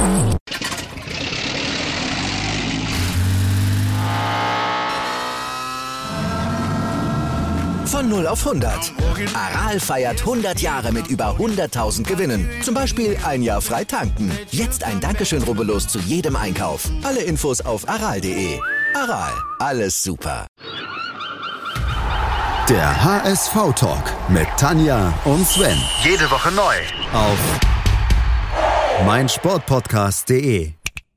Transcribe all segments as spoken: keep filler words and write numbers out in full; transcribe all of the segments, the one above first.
Von null auf hundert. Aral feiert hundert Jahre mit über hunderttausend Gewinnen. Zum Beispiel ein Jahr frei tanken. Jetzt ein Dankeschön, rubbellos zu jedem Einkauf. Alle Infos auf aral punkt de. Aral, alles super. Der H S V-Talk mit Tanja und Sven. Jede Woche neu. Auf meinsportpodcast punkt de.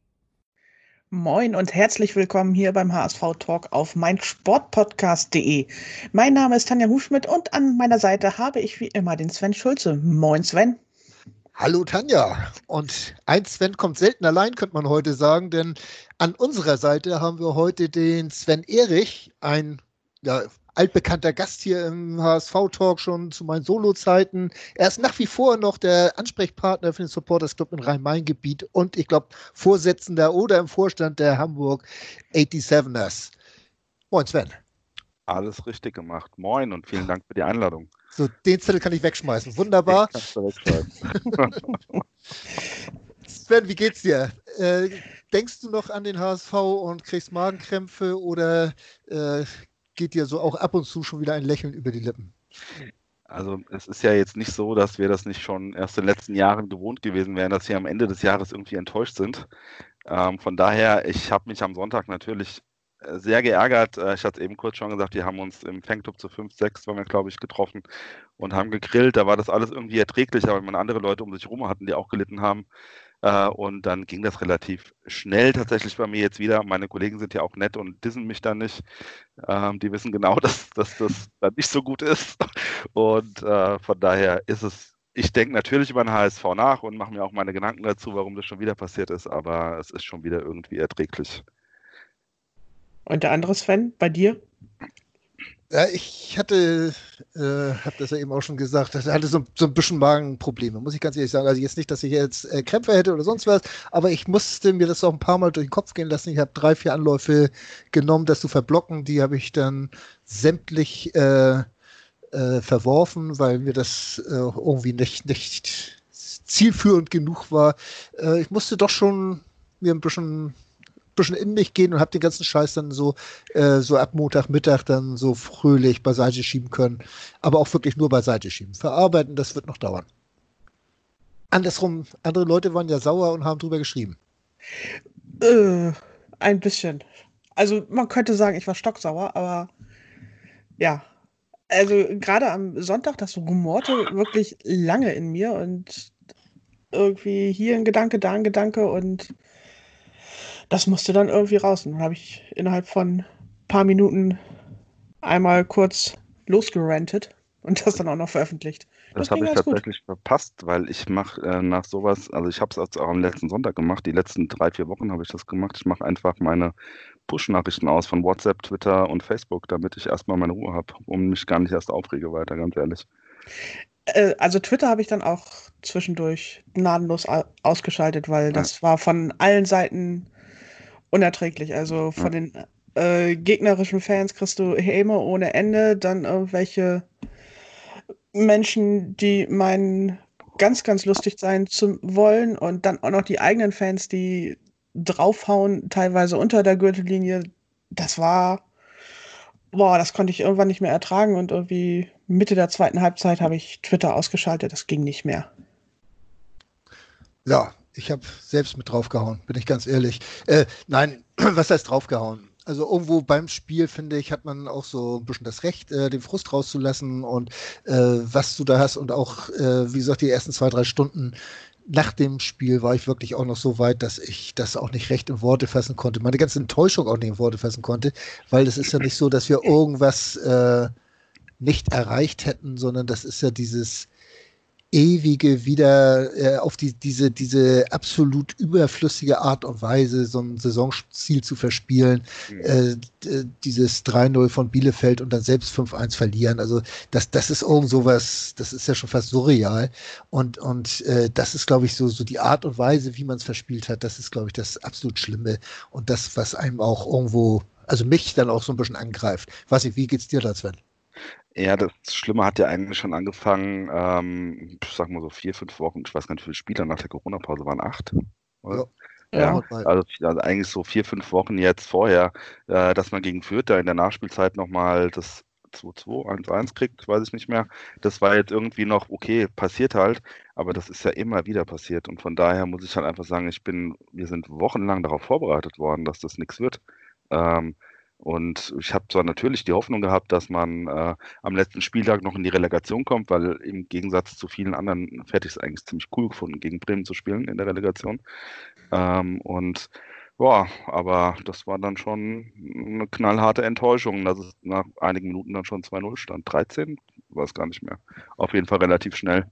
Moin und herzlich willkommen hier beim H S V-Talk auf meinsportpodcast punkt de. Mein Name ist Tanja Hufschmidt und an meiner Seite habe ich wie immer den Sven Schulze. Moin Sven. Hallo Tanja. Und ein Sven kommt selten allein, könnte man heute sagen, denn an unserer Seite haben wir heute den Sven Erich, ein ja, altbekannter Gast hier im H S V-Talk schon zu meinen Solo-Zeiten. Er ist nach wie vor noch der Ansprechpartner für den Supporters Club im Rhein-Main-Gebiet und ich glaube Vorsitzender oder im Vorstand der Hamburg achtundsiebzigers. Moin Sven. Alles richtig gemacht. Moin und vielen Dank für die Einladung. So, den Zettel kann ich wegschmeißen. Wunderbar. Kannst du wegschmeißen. Sven, wie geht's dir? Äh, denkst du noch an den H S V und kriegst Magenkrämpfe oder äh, geht dir so auch ab und zu schon wieder ein Lächeln über die Lippen? Also es ist ja jetzt nicht so, dass wir das nicht schon erst in den letzten Jahren gewohnt gewesen wären, dass wir am Ende des Jahres irgendwie enttäuscht sind. Ähm, von daher, ich habe mich am Sonntag natürlich äh, sehr geärgert. Äh, ich hatte es eben kurz schon gesagt, wir haben uns im Fanclub zu fünf, sechs, waren wir glaube ich, getroffen und haben gegrillt. Da war das alles irgendwie erträglich, aber man andere Leute um sich herum hatten, die auch gelitten haben. Und dann ging das relativ schnell tatsächlich bei mir jetzt wieder. Meine Kollegen sind ja auch nett und dissen mich dann nicht. Ähm, die wissen genau, dass, dass das dann nicht so gut ist. Und äh, von daher ist es, ich denke natürlich über den H S V nach und mache mir auch meine Gedanken dazu, warum das schon wieder passiert ist. Aber es ist schon wieder irgendwie erträglich. Und der andere Sven, bei dir? Ja, ich hatte, äh, habe das ja eben auch schon gesagt, ich hatte so, so ein bisschen Magenprobleme, muss ich ganz ehrlich sagen. Also jetzt nicht, dass ich jetzt äh, Krämpfe hätte oder sonst was, aber ich musste mir das auch ein paar Mal durch den Kopf gehen lassen. Ich habe drei, vier Anläufe genommen, das zu verblocken. Die habe ich dann sämtlich äh, äh, verworfen, weil mir das äh, irgendwie nicht, nicht zielführend genug war. Äh, ich musste doch schon mir ein bisschen bisschen in mich gehen und habe den ganzen Scheiß dann so, äh, so ab Montagmittag dann so fröhlich beiseite schieben können. Aber auch wirklich nur beiseite schieben. Verarbeiten, das wird noch dauern. Andersrum, andere Leute waren ja sauer und haben drüber geschrieben. Äh, ein bisschen. Also man könnte sagen, ich war stocksauer, aber ja. Also gerade am Sonntag, das rumorte wirklich lange in mir und irgendwie hier ein Gedanke, da ein Gedanke und das musste dann irgendwie raus. Und dann habe ich innerhalb von ein paar Minuten einmal kurz losgerantet und das dann auch noch veröffentlicht. Das, Das habe ging ich ganz gut. tatsächlich verpasst, weil ich mache äh, nach sowas, also ich habe es auch am letzten Sonntag gemacht, die letzten drei, vier Wochen habe ich das gemacht. Ich mache einfach meine Push-Nachrichten aus von WhatsApp, Twitter und Facebook, damit ich erstmal meine Ruhe habe und mich gar nicht erst aufrege weiter, ganz ehrlich. Äh, also Twitter habe ich dann auch zwischendurch gnadenlos au- ausgeschaltet, weil das war von allen Seiten unerträglich. Also von den äh, gegnerischen Fans kriegst du Häme ohne Ende, dann irgendwelche Menschen, die meinen, ganz, ganz lustig sein zu wollen und dann auch noch die eigenen Fans, die draufhauen, teilweise unter der Gürtellinie. Das war, boah, das konnte ich irgendwann nicht mehr ertragen und irgendwie Mitte der zweiten Halbzeit habe ich Twitter ausgeschaltet. Das ging nicht mehr. Ja, ich habe selbst mit draufgehauen, bin ich ganz ehrlich. Äh, nein, was heißt draufgehauen? Also irgendwo beim Spiel, finde ich, hat man auch so ein bisschen das Recht, äh, den Frust rauszulassen und äh, was du da hast und auch, äh, wie gesagt, die ersten zwei, drei Stunden nach dem Spiel war ich wirklich auch noch so weit, dass ich das auch nicht recht in Worte fassen konnte, meine ganze Enttäuschung auch nicht in Worte fassen konnte, weil es ist ja nicht so, dass wir irgendwas äh, nicht erreicht hätten, sondern das ist ja dieses ewige wieder äh, auf die, diese, diese absolut überflüssige Art und Weise, so ein Saisonziel zu verspielen, mhm. äh, d- dieses drei null von Bielefeld und dann selbst fünf eins verlieren. Also das, das ist irgend sowas, das ist ja schon fast surreal. Und, und äh, das ist, glaube ich, so, so die Art und Weise, wie man es verspielt hat, das ist, glaube ich, das absolut Schlimme und das, was einem auch irgendwo, also mich dann auch so ein bisschen angreift. Weiß nicht, wie geht's dir da, Sven? Ja, das Schlimme hat ja eigentlich schon angefangen, ähm, ich sag mal so vier, fünf Wochen, ich weiß gar nicht, wie viele Spiele nach der Corona-Pause waren, acht. Oder? Ja. Ja, Ja. also, also eigentlich so vier, fünf Wochen jetzt vorher, äh, dass man gegen Fürth da in der Nachspielzeit nochmal das zwei zwei, eins eins kriegt, weiß ich nicht mehr. Das war jetzt irgendwie noch, okay, passiert halt, aber das ist ja immer wieder passiert. Und von daher muss ich halt einfach sagen, ich bin, wir sind wochenlang darauf vorbereitet worden, dass das nichts wird. Ähm, und ich habe zwar natürlich die Hoffnung gehabt, dass man äh, am letzten Spieltag noch in die Relegation kommt, weil im Gegensatz zu vielen anderen hätte ich es eigentlich ziemlich cool gefunden, gegen Bremen zu spielen in der Relegation. Ähm, und ja, aber das war dann schon eine knallharte Enttäuschung, dass es nach einigen Minuten dann schon zwei null stand. dreizehn? Weiß gar nicht mehr. Auf jeden Fall relativ schnell.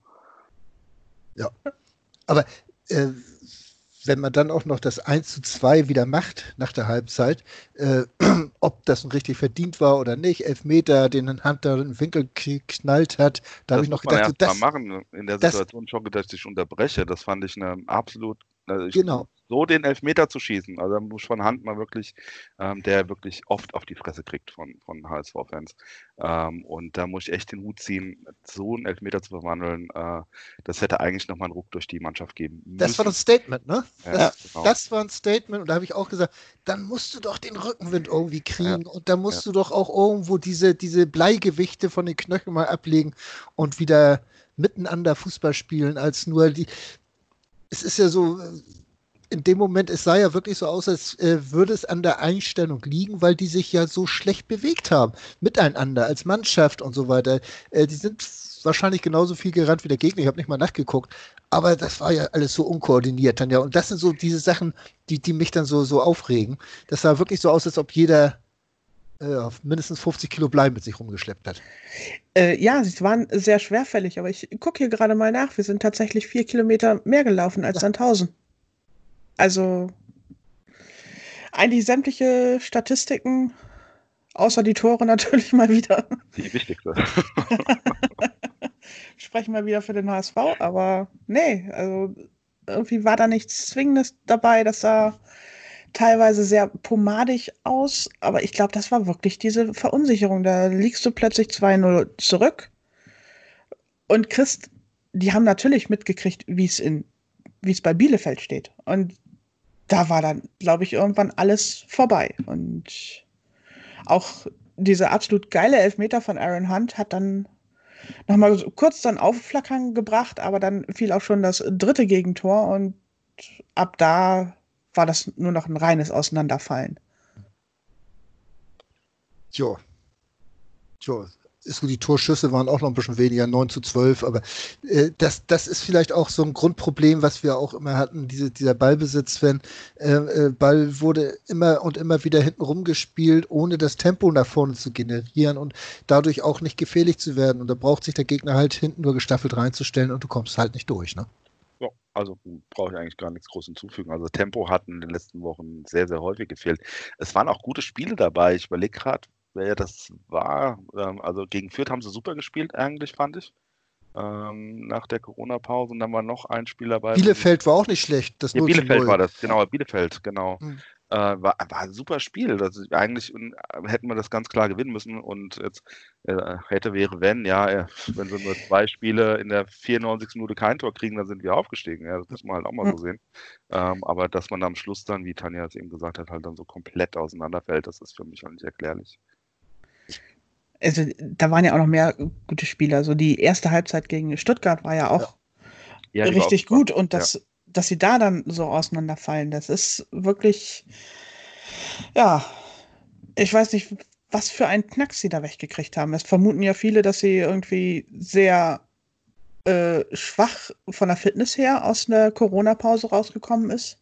Ja. Aber äh, wenn man dann auch noch das eins zu zwei wieder macht nach der Halbzeit, äh, ob das nun richtig verdient war oder nicht, Elfmeter, den Hunter in den Winkel geknallt hat, da habe ich noch muss man gedacht, so, erst mal das, machen in der das- Situation schon, dass ich unterbreche. Das fand ich eine absolut, also ich, genau. so den Elfmeter zu schießen. Also da muss von Hand mal wirklich, ähm, der wirklich oft auf die Fresse kriegt von, von H S V-Fans. Ähm, und da muss ich echt den Hut ziehen, so einen Elfmeter zu verwandeln. Äh, das hätte eigentlich nochmal einen Ruck durch die Mannschaft geben müssen. Das war das Statement, ne? Ja, Das, genau. das war ein Statement und da habe ich auch gesagt, dann musst du doch den Rückenwind irgendwie kriegen und dann musst du doch auch irgendwo diese, diese Bleigewichte von den Knöcheln mal ablegen und wieder miteinander Fußball spielen, als nur die. Es ist ja so, in dem Moment, es sah ja wirklich so aus, als äh, würde es an der Einstellung liegen, weil die sich ja so schlecht bewegt haben, miteinander, als Mannschaft und so weiter. Äh, die sind wahrscheinlich genauso viel gerannt wie der Gegner, ich habe nicht mal nachgeguckt, aber das war ja alles so unkoordiniert dann ja. Und das sind so diese Sachen, die, die mich dann so, so aufregen. Das sah wirklich so aus, als ob jeder äh, mindestens fünfzig Kilo Blei mit sich rumgeschleppt hat. Äh, ja, sie waren sehr schwerfällig, aber ich gucke hier gerade mal nach. Wir sind tatsächlich vier Kilometer mehr gelaufen als Ja. Sandhausen. Also eigentlich sämtliche Statistiken, außer die Tore natürlich mal wieder, Die wichtigste. sprechen wir wieder für den H S V, aber nee, also irgendwie war da nichts Zwingendes dabei, das sah teilweise sehr pomadig aus, aber ich glaube, das war wirklich diese Verunsicherung. Da liegst du plötzlich zwei null zurück und kriegst, die haben natürlich mitgekriegt, wie es in, wie es bei Bielefeld steht. Und da war dann, glaube ich, irgendwann alles vorbei. Und auch dieser absolut geile Elfmeter von Aaron Hunt hat dann nochmal so kurz dann Aufflackern gebracht, aber dann fiel auch schon das dritte Gegentor und ab da war das nur noch ein reines Auseinanderfallen. Tja. Tja. Ist so, die Torschüsse waren auch noch ein bisschen weniger, neun zu zwölf, aber äh, das, das ist vielleicht auch so ein Grundproblem, was wir auch immer hatten, diese, dieser Ballbesitz, wenn äh, äh, Ball wurde immer und immer wieder hinten rumgespielt, ohne das Tempo nach vorne zu generieren und dadurch auch nicht gefährlich zu werden. Und da braucht sich der Gegner halt hinten nur gestaffelt reinzustellen und du kommst halt nicht durch, ne? Ja, also brauche ich eigentlich gar nichts groß hinzufügen. Also Tempo hat in den letzten Wochen sehr, sehr häufig gefehlt. Es waren auch gute Spiele dabei. Ich überlege gerade, wer das war. Ähm, also gegen Fürth haben sie super gespielt eigentlich, fand ich. Ähm, nach der Corona-Pause. Und dann war noch ein Spiel dabei. Bielefeld war auch nicht schlecht. Das Ja, null zu Bielefeld null. war das, genau, Bielefeld, genau. Hm. Äh, war, war ein super Spiel. Das ist eigentlich äh, hätten wir das ganz klar gewinnen müssen. Und jetzt äh, hätte, wäre, wenn, ja, äh, wenn sie nur zwei Spiele in der vierundneunzigsten Minute kein Tor kriegen, dann sind wir aufgestiegen. Ja, das muss man halt auch mal so sehen. Ähm, aber dass man am Schluss dann, wie Tanja es eben gesagt hat, halt dann so komplett auseinanderfällt, das ist für mich halt nicht erklärlich. Also da waren ja auch noch mehr gute Spieler. Also die erste Halbzeit gegen Stuttgart war ja auch Ja, die war richtig auch super. gut und das, dass sie da dann so auseinanderfallen, das ist wirklich, ja, ich weiß nicht, was für einen Knacks sie da weggekriegt haben. Es vermuten ja viele, dass sie irgendwie sehr äh, schwach von der Fitness her aus einer Corona-Pause rausgekommen ist.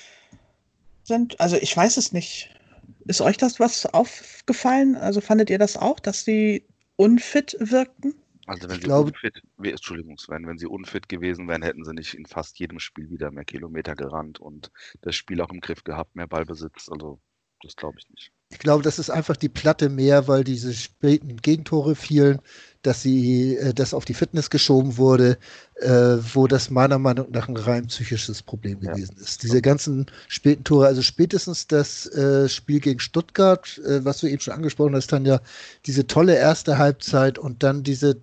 Sind. Also ich weiß es nicht. Ist euch das was aufgefallen? Also fandet ihr das auch, dass sie unfit wirkten? Also wenn Ich sie glaube- unfit, wie- Entschuldigung Sven, wenn sie unfit gewesen wären, hätten sie nicht in fast jedem Spiel wieder mehr Kilometer gerannt und das Spiel auch im Griff gehabt, mehr Ballbesitz. Also das glaube ich nicht. Ich glaube, das ist einfach die Platte mehr, weil diese späten Gegentore fielen, dass sie, äh, das auf die Fitness geschoben wurde, äh, wo das meiner Meinung nach ein rein psychisches Problem Ja. gewesen ist. Diese ganzen späten Tore, also spätestens das äh, Spiel gegen Stuttgart, äh, was du eben schon angesprochen hast, Tanja, diese tolle erste Halbzeit und dann diese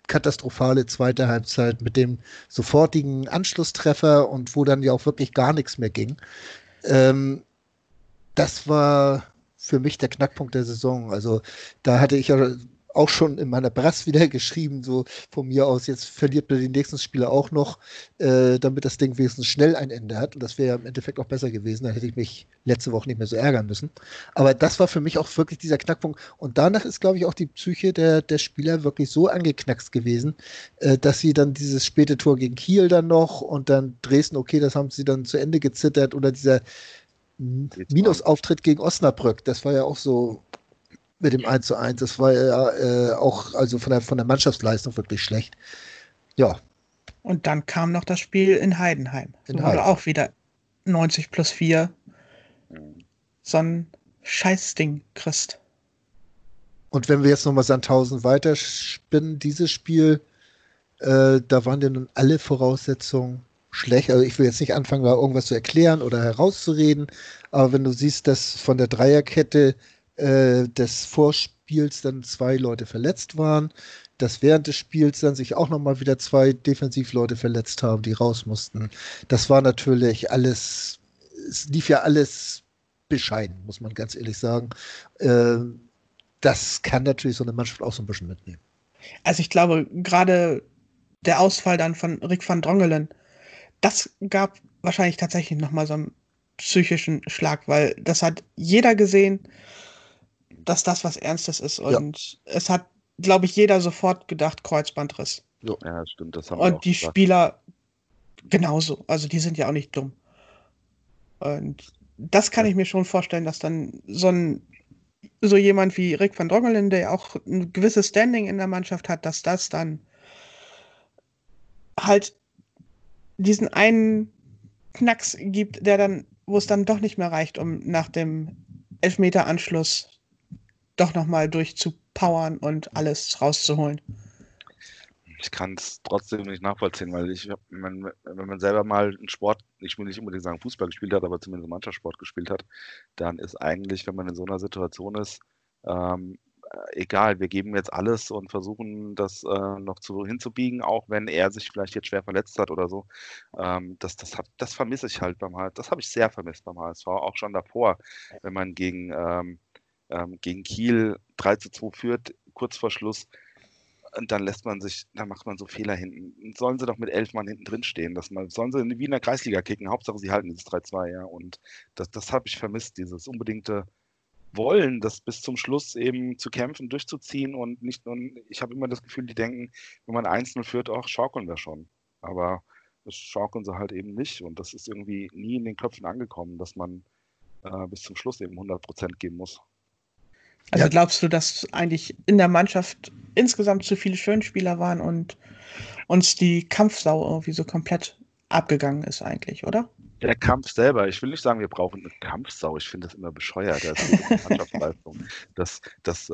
katastrophale zweite Halbzeit mit dem sofortigen Anschlusstreffer und wo dann ja auch wirklich gar nichts mehr ging. Ähm, das war für mich der Knackpunkt der Saison. Also da hatte ich ja auch schon in meiner Brass wieder geschrieben, so von mir aus, jetzt verliert man die nächsten Spiele auch noch, äh, damit das Ding wenigstens schnell ein Ende hat. Und das wäre ja im Endeffekt auch besser gewesen. Dann hätte ich mich letzte Woche nicht mehr so ärgern müssen. Aber das war für mich auch wirklich dieser Knackpunkt. Und danach ist, glaube ich, auch die Psyche der, der Spieler wirklich so angeknackst gewesen, äh, dass sie dann dieses späte Tor gegen Kiel dann noch und dann Dresden, okay, das haben sie dann zu Ende gezittert. Oder dieser Minusauftritt gegen Osnabrück, das war ja auch so mit dem eins zu eins, das war ja äh, auch also von der, von der Mannschaftsleistung wirklich schlecht. Ja. Und dann kam noch das Spiel in Heidenheim. In wo Heidenheim. du auch wieder neunzig plus vier so ein Scheißding kriegst. Und wenn wir jetzt nochmal Sandhausen weiterspinnen, dieses Spiel, äh, da waren ja nun alle Voraussetzungen schlecht. Also ich will jetzt nicht anfangen, da irgendwas zu erklären oder herauszureden, aber wenn du siehst, dass von der Dreierkette äh, des Vorspiels dann zwei Leute verletzt waren, dass während des Spiels dann sich auch nochmal wieder zwei Defensivleute verletzt haben, die raus mussten. Das war natürlich alles, es lief ja alles bescheiden, muss man ganz ehrlich sagen. Äh, das kann natürlich so eine Mannschaft auch so ein bisschen mitnehmen. Also ich glaube, gerade der Ausfall dann von Rick van Drongelen, das gab wahrscheinlich tatsächlich nochmal so einen psychischen Schlag, weil das hat jeder gesehen, dass das was Ernstes ist. Und ja. Es hat, glaube ich, jeder sofort gedacht, Kreuzbandriss. Ja, stimmt. Das haben Und wir auch die gesagt. Spieler genauso. Also die sind ja auch nicht dumm. Und das kann ich mir schon vorstellen, dass dann so ein so jemand wie Rick van Drongelen, der ja auch ein gewisses Standing in der Mannschaft hat, dass das dann halt diesen einen Knacks gibt, der dann, wo es dann doch nicht mehr reicht, um nach dem Elfmeter-Anschluss doch nochmal durchzupowern und alles rauszuholen. Ich kann es trotzdem nicht nachvollziehen, weil ich, wenn, wenn man selber mal einen Sport, ich will nicht unbedingt sagen Fußball gespielt hat, aber zumindest Mannschaftssport gespielt hat, dann ist eigentlich, wenn man in so einer Situation ist, ähm, egal, wir geben jetzt alles und versuchen das äh, noch zu, hinzubiegen, auch wenn er sich vielleicht jetzt schwer verletzt hat oder so. Ähm, das, das, hat, das vermisse ich halt beim H S V. Das habe ich sehr vermisst beim H S V, auch schon davor, wenn man gegen, ähm, ähm, gegen Kiel drei zu zwei führt, kurz vor Schluss. Und dann lässt man sich, dann macht man so Fehler hinten. Sollen sie doch mit elf Mann hinten drin stehen. Dass man, sollen sie wie in der Kreisliga kicken. Hauptsache, sie halten dieses drei zwei, ja. Und das, das habe ich vermisst, dieses unbedingte Wollen, das bis zum Schluss eben zu kämpfen, durchzuziehen. Und nicht nur, ich habe immer das Gefühl, die denken, wenn man eins null führt, auch schaukeln wir schon. Aber das schaukeln sie halt eben nicht. Und das ist irgendwie nie in den Köpfen angekommen, dass man äh, bis zum Schluss eben hundert Prozent geben muss. Also Ja. glaubst du, dass eigentlich in der Mannschaft insgesamt zu viele Schönspieler waren und uns die Kampfsau irgendwie so komplett abgegangen ist eigentlich, oder? Der Kampf selber, ich will nicht sagen, wir brauchen eine Kampfsau, ich finde das immer bescheuert, das ist eine Mannschaftsleistung. Das, das, äh,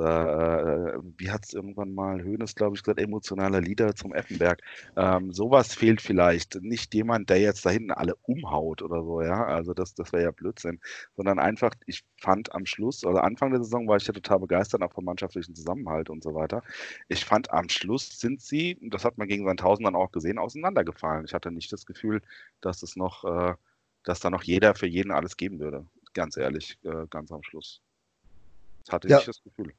wie hat es irgendwann mal Hoeneß, glaube ich, gesagt, emotionaler Leader zum Effenberg. Ähm, sowas fehlt vielleicht. Nicht jemand, der jetzt da hinten alle umhaut oder so, ja, also das, das wäre ja Blödsinn, sondern einfach, ich fand am Schluss, oder Anfang der Saison war ich ja total begeistert, auch vom mannschaftlichen Zusammenhalt und so weiter. Ich fand, am Schluss sind sie, das hat man gegen Sandhausen dann auch gesehen, auseinandergefallen. Ich hatte nicht das Gefühl, dass es noch äh, dass da noch jeder für jeden alles geben würde. Ganz ehrlich, äh, ganz am Schluss. Das hatte Ja. ich das Gefühl.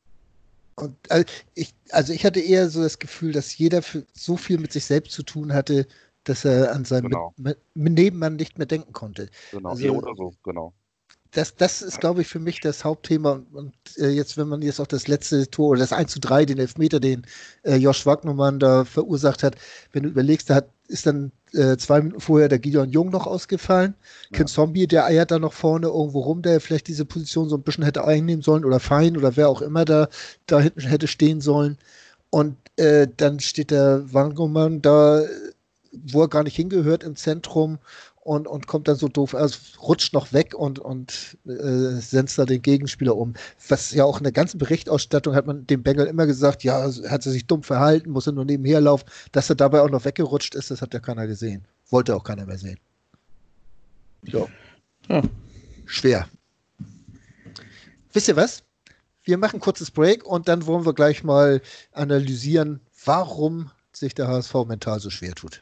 Und also ich, also ich hatte eher so das Gefühl, dass jeder für so viel mit sich selbst zu tun hatte, dass er an seinen Genau. mit, mit Nebenmann nicht mehr denken konnte. Genau, Also- ja, oder so, genau. Das, das ist, glaube ich, für mich das Hauptthema. Und, und äh, jetzt, wenn man jetzt auch das letzte Tor oder das eins zu drei, den Elfmeter, den äh, Josh Wagnermann da verursacht hat, wenn du überlegst, da hat, ist dann äh, zwei Minuten vorher der Gideon Jung noch ausgefallen. Ja. Ken Zombie, der eiert da noch vorne irgendwo rum, der vielleicht diese Position so ein bisschen hätte einnehmen sollen oder Fein oder wer auch immer da, da hinten hätte stehen sollen. Und äh, dann steht der Wagnermann da, wo er gar nicht hingehört, im Zentrum. Und, und kommt dann so doof, also rutscht noch weg und, und äh, senzt da den Gegenspieler um. Was ja auch in der ganzen Berichtausstattung hat man dem Bengel immer gesagt, ja, hat er sich dumm verhalten, muss er nur nebenher laufen. Dass er dabei auch noch weggerutscht ist, das hat ja keiner gesehen. Wollte auch keiner mehr sehen. So. Ja. Schwer. Wisst ihr was? Wir machen ein kurzes Break und dann wollen wir gleich mal analysieren, warum sich der H S V mental so schwer tut.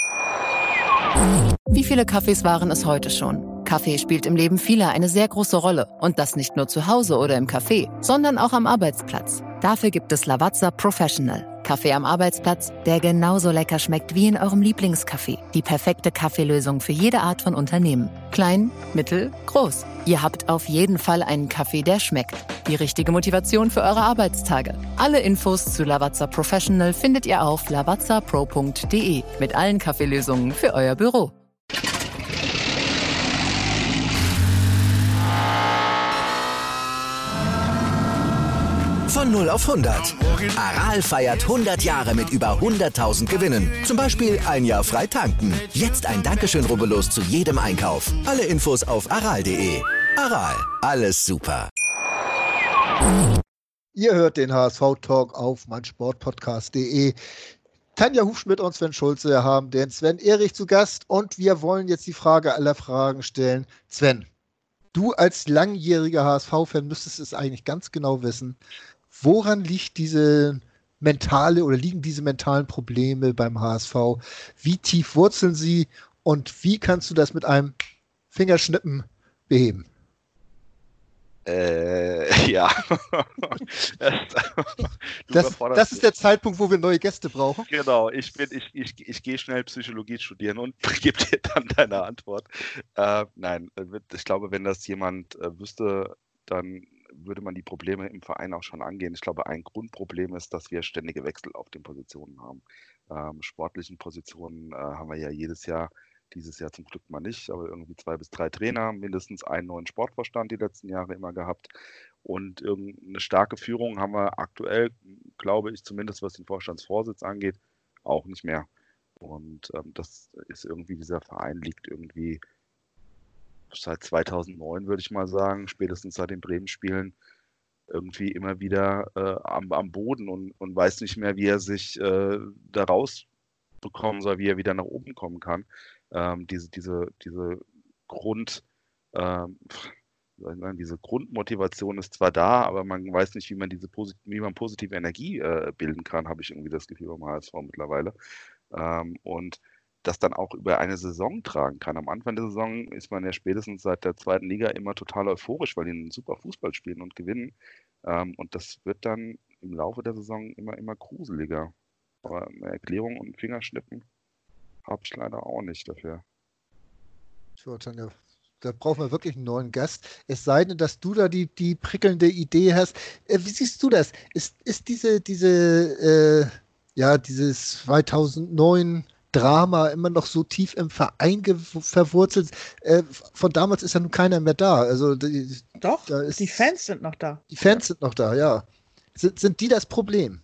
Wie viele Kaffees waren es heute schon? Kaffee spielt im Leben vieler eine sehr große Rolle. Und das nicht nur zu Hause oder im Café, sondern auch am Arbeitsplatz. Dafür gibt es Lavazza Professional. Kaffee am Arbeitsplatz, der genauso lecker schmeckt wie in eurem Lieblingscafé. Die perfekte Kaffeelösung für jede Art von Unternehmen. Klein, mittel, groß. Ihr habt auf jeden Fall einen Kaffee, der schmeckt. Die richtige Motivation für eure Arbeitstage. Alle Infos zu Lavazza Professional findet ihr auf lavazza pro punkt de mit allen Kaffeelösungen für euer Büro. Von null auf hundert. Aral feiert hundert Jahre mit über hunderttausend Gewinnen. Zum Beispiel ein Jahr frei tanken. Jetzt ein Dankeschön, rubbellos zu jedem Einkauf. Alle Infos auf aral punkt de. Aral, alles super. Ihr hört den H S V-Talk auf meinsportpodcast punkt de. Tanja Hufschmidt und Sven Schulze haben den Sven Erich zu Gast und wir wollen jetzt die Frage aller Fragen stellen. Sven, du als langjähriger H S V-Fan müsstest es eigentlich ganz genau wissen. Woran liegt diese mentale oder liegen diese mentalen Probleme beim H S V? Wie tief wurzeln sie und wie kannst du das mit einem Fingerschnippen beheben? Äh, ja. das, das ist der Zeitpunkt, wo wir neue Gäste brauchen. Genau, ich, bin, ich, ich, ich gehe schnell Psychologie studieren und gebe dir dann deine Antwort. Äh, nein, ich glaube, wenn das jemand äh, wüsste, dann würde man die Probleme im Verein auch schon angehen. Ich glaube, ein Grundproblem ist, dass wir ständige Wechsel auf den Positionen haben. Ähm, sportlichen Positionen äh, haben wir ja jedes Jahr, dieses Jahr zum Glück mal nicht, aber irgendwie zwei bis drei Trainer, mindestens einen neuen Sportvorstand die letzten Jahre immer gehabt. Und irgendeine starke Führung haben wir aktuell, glaube ich, zumindest was den Vorstandsvorsitz angeht, auch nicht mehr. Und ähm, das ist irgendwie, dieser Verein liegt irgendwie seit zweitausendneun, würde ich mal sagen, spätestens seit den Bremen-Spielen, irgendwie immer wieder äh, am, am Boden und, und weiß nicht mehr, wie er sich äh, da rausbekommen soll, wie er wieder nach oben kommen kann. Ähm, diese, diese, diese Grund, ähm, diese Grundmotivation ist zwar da, aber man weiß nicht, wie man diese posit- wie man positive Energie äh, bilden kann, habe ich irgendwie das Gefühl beim H S V mittlerweile. Ähm, und das dann auch über eine Saison tragen kann. Am Anfang der Saison ist man ja spätestens seit der zweiten Liga immer total euphorisch, weil die einen super Fußball spielen und gewinnen. Ähm, und das wird dann im Laufe der Saison immer, immer gruseliger. Aber eine Erklärung und Fingerschnippen habe ich leider auch nicht dafür. So, Tanja, da brauchen wir wirklich einen neuen Gast. Es sei denn, dass du da die, die prickelnde Idee hast. Äh, wie siehst du das? Ist, ist diese, diese, äh, ja, dieses zweitausendneun Drama immer noch so tief im Verein ge- verwurzelt? Äh, von damals ist ja nun keiner mehr da. Also die, Doch, da ist, die Fans sind noch da. Die Fans sind noch da, ja. Sind, sind die das Problem?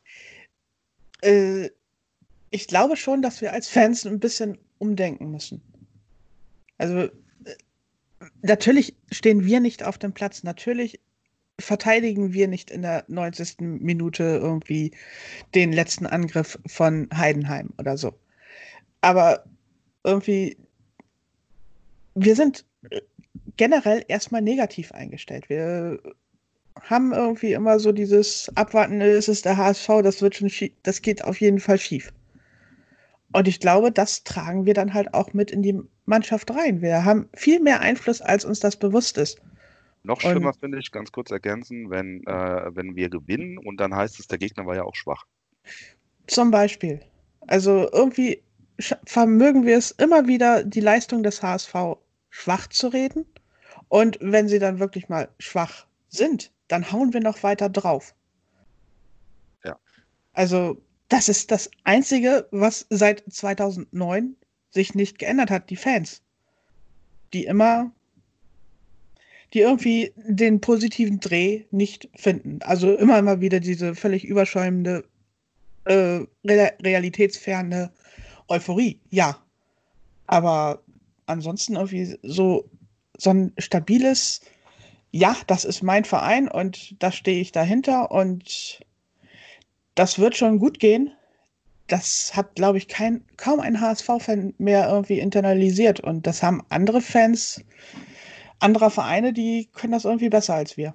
Äh, ich glaube schon, dass wir als Fans ein bisschen umdenken müssen. Also äh, natürlich stehen wir nicht auf dem Platz. Natürlich verteidigen wir nicht in der neunzigsten Minute irgendwie den letzten Angriff von Heidenheim oder so. Aber irgendwie, wir sind generell erstmal negativ eingestellt. Wir haben irgendwie immer so dieses Abwarten, es ist der H S V, das wird schon schief, das geht auf jeden Fall schief. Und ich glaube, das tragen wir dann halt auch mit in die Mannschaft rein. Wir haben viel mehr Einfluss, als uns das bewusst ist. Noch schlimmer finde ich, ganz kurz ergänzen, wenn, äh, wenn wir gewinnen und dann heißt es, der Gegner war ja auch schwach. Zum Beispiel. Also irgendwie sch- vermögen wir es immer wieder, die Leistung des H S V schwach zu reden. Und wenn sie dann wirklich mal schwach sind, dann hauen wir noch weiter drauf. Ja. Also das ist das Einzige, was seit zweitausendneun sich nicht geändert hat, die Fans. Die immer, die irgendwie den positiven Dreh nicht finden. Also immer mal wieder diese völlig überschäumende, äh, Re- realitätsferne Euphorie, ja. Aber ansonsten irgendwie so, so ein stabiles, ja, das ist mein Verein und da stehe ich dahinter und das wird schon gut gehen. Das hat, glaube ich, kein, kaum ein H S V-Fan mehr irgendwie internalisiert. Und das haben andere Fans anderer Vereine, die können das irgendwie besser als wir.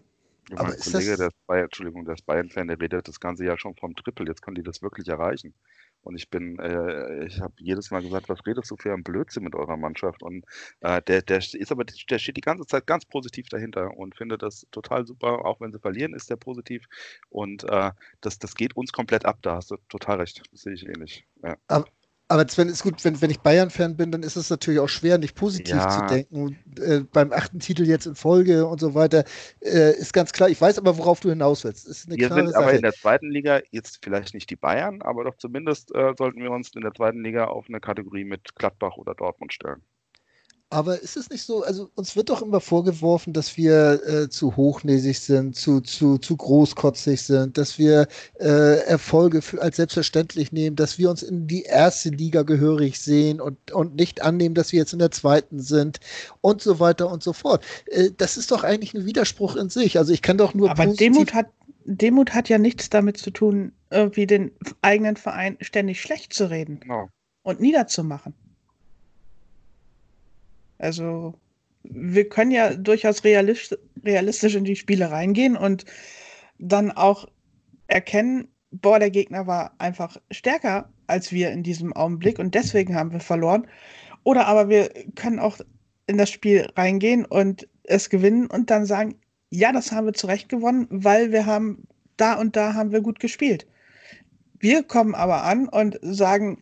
Aber Mein ist Kollege, das, der ist Bayern, Entschuldigung, der ist Bayern-Fan, der redet das ganze Jahr schon vom Triple. Jetzt können die das wirklich erreichen. Und ich bin, äh, ich habe jedes Mal gesagt, was redest du für ein Blödsinn mit eurer Mannschaft? Und äh, der, der ist aber, der steht die ganze Zeit ganz positiv dahinter und findet das total super. Auch wenn sie verlieren, ist der positiv. Und äh, das, das geht uns komplett ab. Da hast du total recht. Das sehe ich ähnlich. Ja. aber, aber Sven, ist gut, wenn, wenn ich Bayern-Fan bin, dann ist es natürlich auch schwer, nicht positiv Ja. zu denken. Und, äh, beim achten Titel jetzt in Folge und so weiter, äh, ist ganz klar. Ich weiß aber, worauf du hinaus willst. Ist eine Wir klare sind aber Sache. in der zweiten Liga jetzt vielleicht nicht die Bayern, aber doch zumindest äh, sollten wir uns in der zweiten Liga auf eine Kategorie mit Gladbach oder Dortmund stellen. Aber ist es nicht so, also uns wird doch immer vorgeworfen, dass wir äh, zu hochnäsig sind, zu, zu, zu großkotzig sind, dass wir äh, Erfolge für, als selbstverständlich nehmen, dass wir uns in die erste Liga gehörig sehen und, und nicht annehmen, dass wir jetzt in der zweiten sind und so weiter und so fort. Äh, das ist doch eigentlich ein Widerspruch in sich. Also ich kann doch nur Aber positiv... Demut hat, Demut hat ja nichts damit zu tun, irgendwie den eigenen Verein ständig schlecht zu reden Genau. und niederzumachen. Also wir können ja durchaus realistisch, realistisch in die Spiele reingehen und dann auch erkennen, boah, der Gegner war einfach stärker als wir in diesem Augenblick und deswegen haben wir verloren. Oder aber wir können auch in das Spiel reingehen und es gewinnen und dann sagen, ja, das haben wir zu Recht gewonnen, weil wir haben, da und da haben wir gut gespielt. Wir kommen aber an und sagen,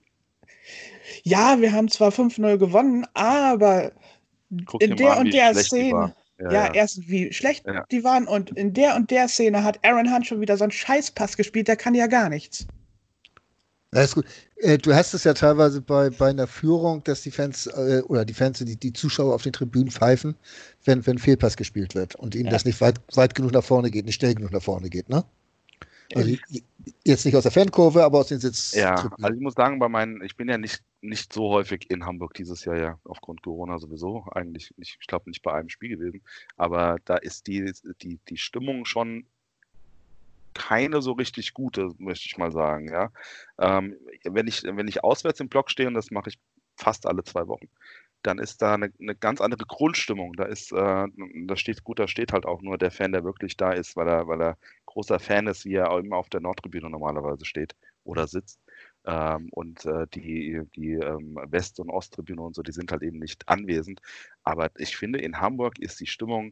ja, wir haben zwar fünf null gewonnen, aber Guck dir in mal der an, und wie der schlecht die Szene, waren. Ja, ja, ja. erstens, wie schlecht Ja. die waren und in der und der Szene hat Aaron Hunt schon wieder so einen Scheißpass gespielt, der kann ja gar nichts. Na, ist gut. Äh, du hast es ja teilweise bei, bei einer Führung, dass die Fans äh, oder die Fans, die, die Zuschauer auf den Tribünen pfeifen, wenn, wenn Fehlpass gespielt wird und ihnen Ja. das nicht weit, weit genug nach vorne geht, nicht schnell genug nach vorne geht, ne? Also j- jetzt nicht aus der Fankurve, aber aus den Sitztribünen. Ja, also ich muss sagen, bei meinen, ich bin ja nicht, nicht so häufig in Hamburg dieses Jahr, ja, aufgrund Corona sowieso, eigentlich nicht, ich glaube nicht bei einem Spiel gewesen, aber da ist die, die, die Stimmung schon keine so richtig gute, möchte ich mal sagen, ja. Ähm, wenn ich, wenn ich auswärts im Block stehe, und das mache ich fast alle zwei Wochen, dann ist da eine, eine ganz andere Grundstimmung. Da ist, äh, da steht gut, da steht halt auch nur der Fan, der wirklich da ist, weil er, weil er großer Fan ist, wie er auch immer auf der Nordtribüne normalerweise steht oder sitzt. Ähm, und äh, die, die ähm, West- und Osttribüne und so, die sind halt eben nicht anwesend. Aber ich finde, in Hamburg ist die Stimmung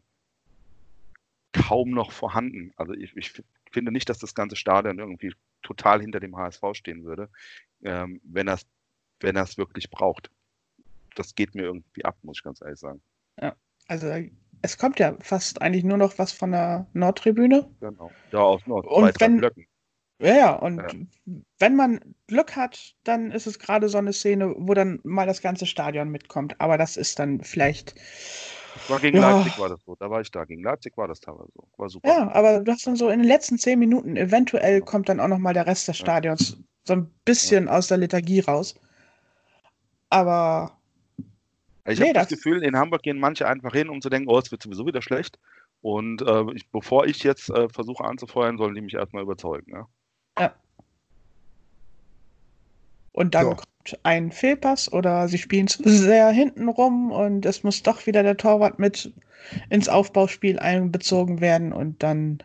kaum noch vorhanden. Also ich, ich finde nicht, dass das ganze Stadion irgendwie total hinter dem H S V stehen würde, ähm, wenn er es wenn er's wirklich braucht. Das geht mir irgendwie ab, muss ich ganz ehrlich sagen. Ja, also es kommt ja fast eigentlich nur noch was von der Nordtribüne. Genau. Da aus nur Und zwei, drei wenn- Blöcken. Ja, ja, und Ja. wenn man Glück hat, dann ist es gerade so eine Szene, wo dann mal das ganze Stadion mitkommt. Aber das ist dann vielleicht, Das war gegen Ja. Leipzig war das so. Da war ich da. Gegen Leipzig war das teilweise so. War super. ja, aber du hast dann so in den letzten zehn Minuten, eventuell kommt dann auch noch mal der Rest des Stadions so ein bisschen aus der Lethargie raus. Aber Ich Nee, habe das das- Gefühl, in Hamburg gehen manche einfach hin, um zu denken, oh, es wird sowieso wieder schlecht. Und äh, ich, bevor ich jetzt äh, versuche anzufeuern, sollen die mich erstmal überzeugen. Ja? und dann Ja. kommt ein Fehlpass oder sie spielen zu sehr hinten rum und es muss doch wieder der Torwart mit ins Aufbauspiel einbezogen werden und dann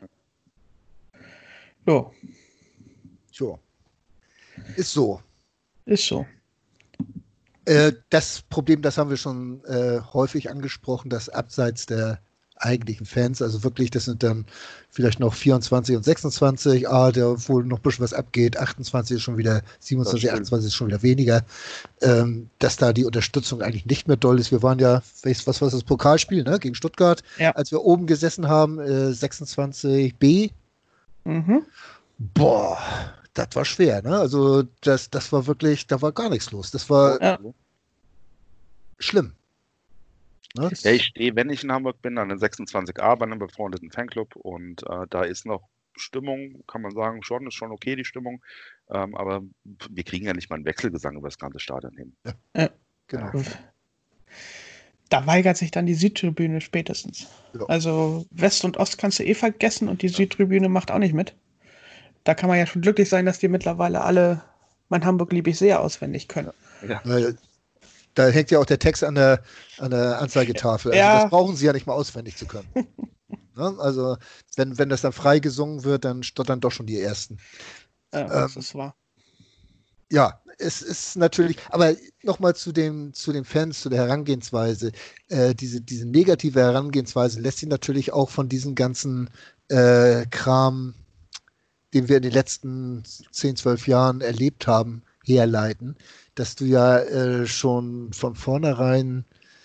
jo, So. Ist so. ist so. Äh, das Problem, das haben wir schon äh, häufig angesprochen, dass abseits der eigentlichen Fans, also wirklich, das sind dann vielleicht noch vierundzwanzig und sechsundzwanzig, ah, da wohl noch ein bisschen was abgeht, achtundzwanzig ist schon wieder, siebenundzwanzig, stimmt. achtundzwanzig ist schon wieder weniger, ähm, dass da die Unterstützung eigentlich nicht mehr doll ist. Wir waren ja, was was war das Pokalspiel, ne, gegen Stuttgart, Ja. als wir oben gesessen haben, äh, sechsundzwanzig B, Mhm. boah, das war schwer, ne, also das, das war wirklich, da war gar nichts los, das war Ja. schlimm. Ne? Ja, ich stehe, wenn ich in Hamburg bin, an den sechsundzwanzig a bei einem befreundeten Fanclub und äh, da ist noch Stimmung, kann man sagen, schon, ist schon okay die Stimmung, ähm, aber wir kriegen ja nicht mal einen Wechselgesang über das ganze Stadion hin. Genau. Da weigert sich dann die Südtribüne spätestens. Ja. Also West und Ost kannst du eh vergessen und die Südtribüne macht auch nicht mit. Da kann man ja schon glücklich sein, dass die mittlerweile alle mein Hamburg liebe ich sehr auswendig können. Ja. Weil da hängt ja auch der Text an der, an der Anzeigetafel. Also Ja. das brauchen sie ja nicht mal auswendig zu können. Ne? Also wenn, wenn das dann frei gesungen wird, dann stottern doch schon die Ersten. Ja, das ähm, ist wahr. Ja, es ist natürlich, aber nochmal zu den, zu den Fans, zu der Herangehensweise. Äh, diese, diese negative Herangehensweise lässt sich natürlich auch von diesem ganzen äh, Kram, den wir in den letzten zehn, zwölf Jahren erlebt haben, herleiten, dass du ja äh, schon von vornherein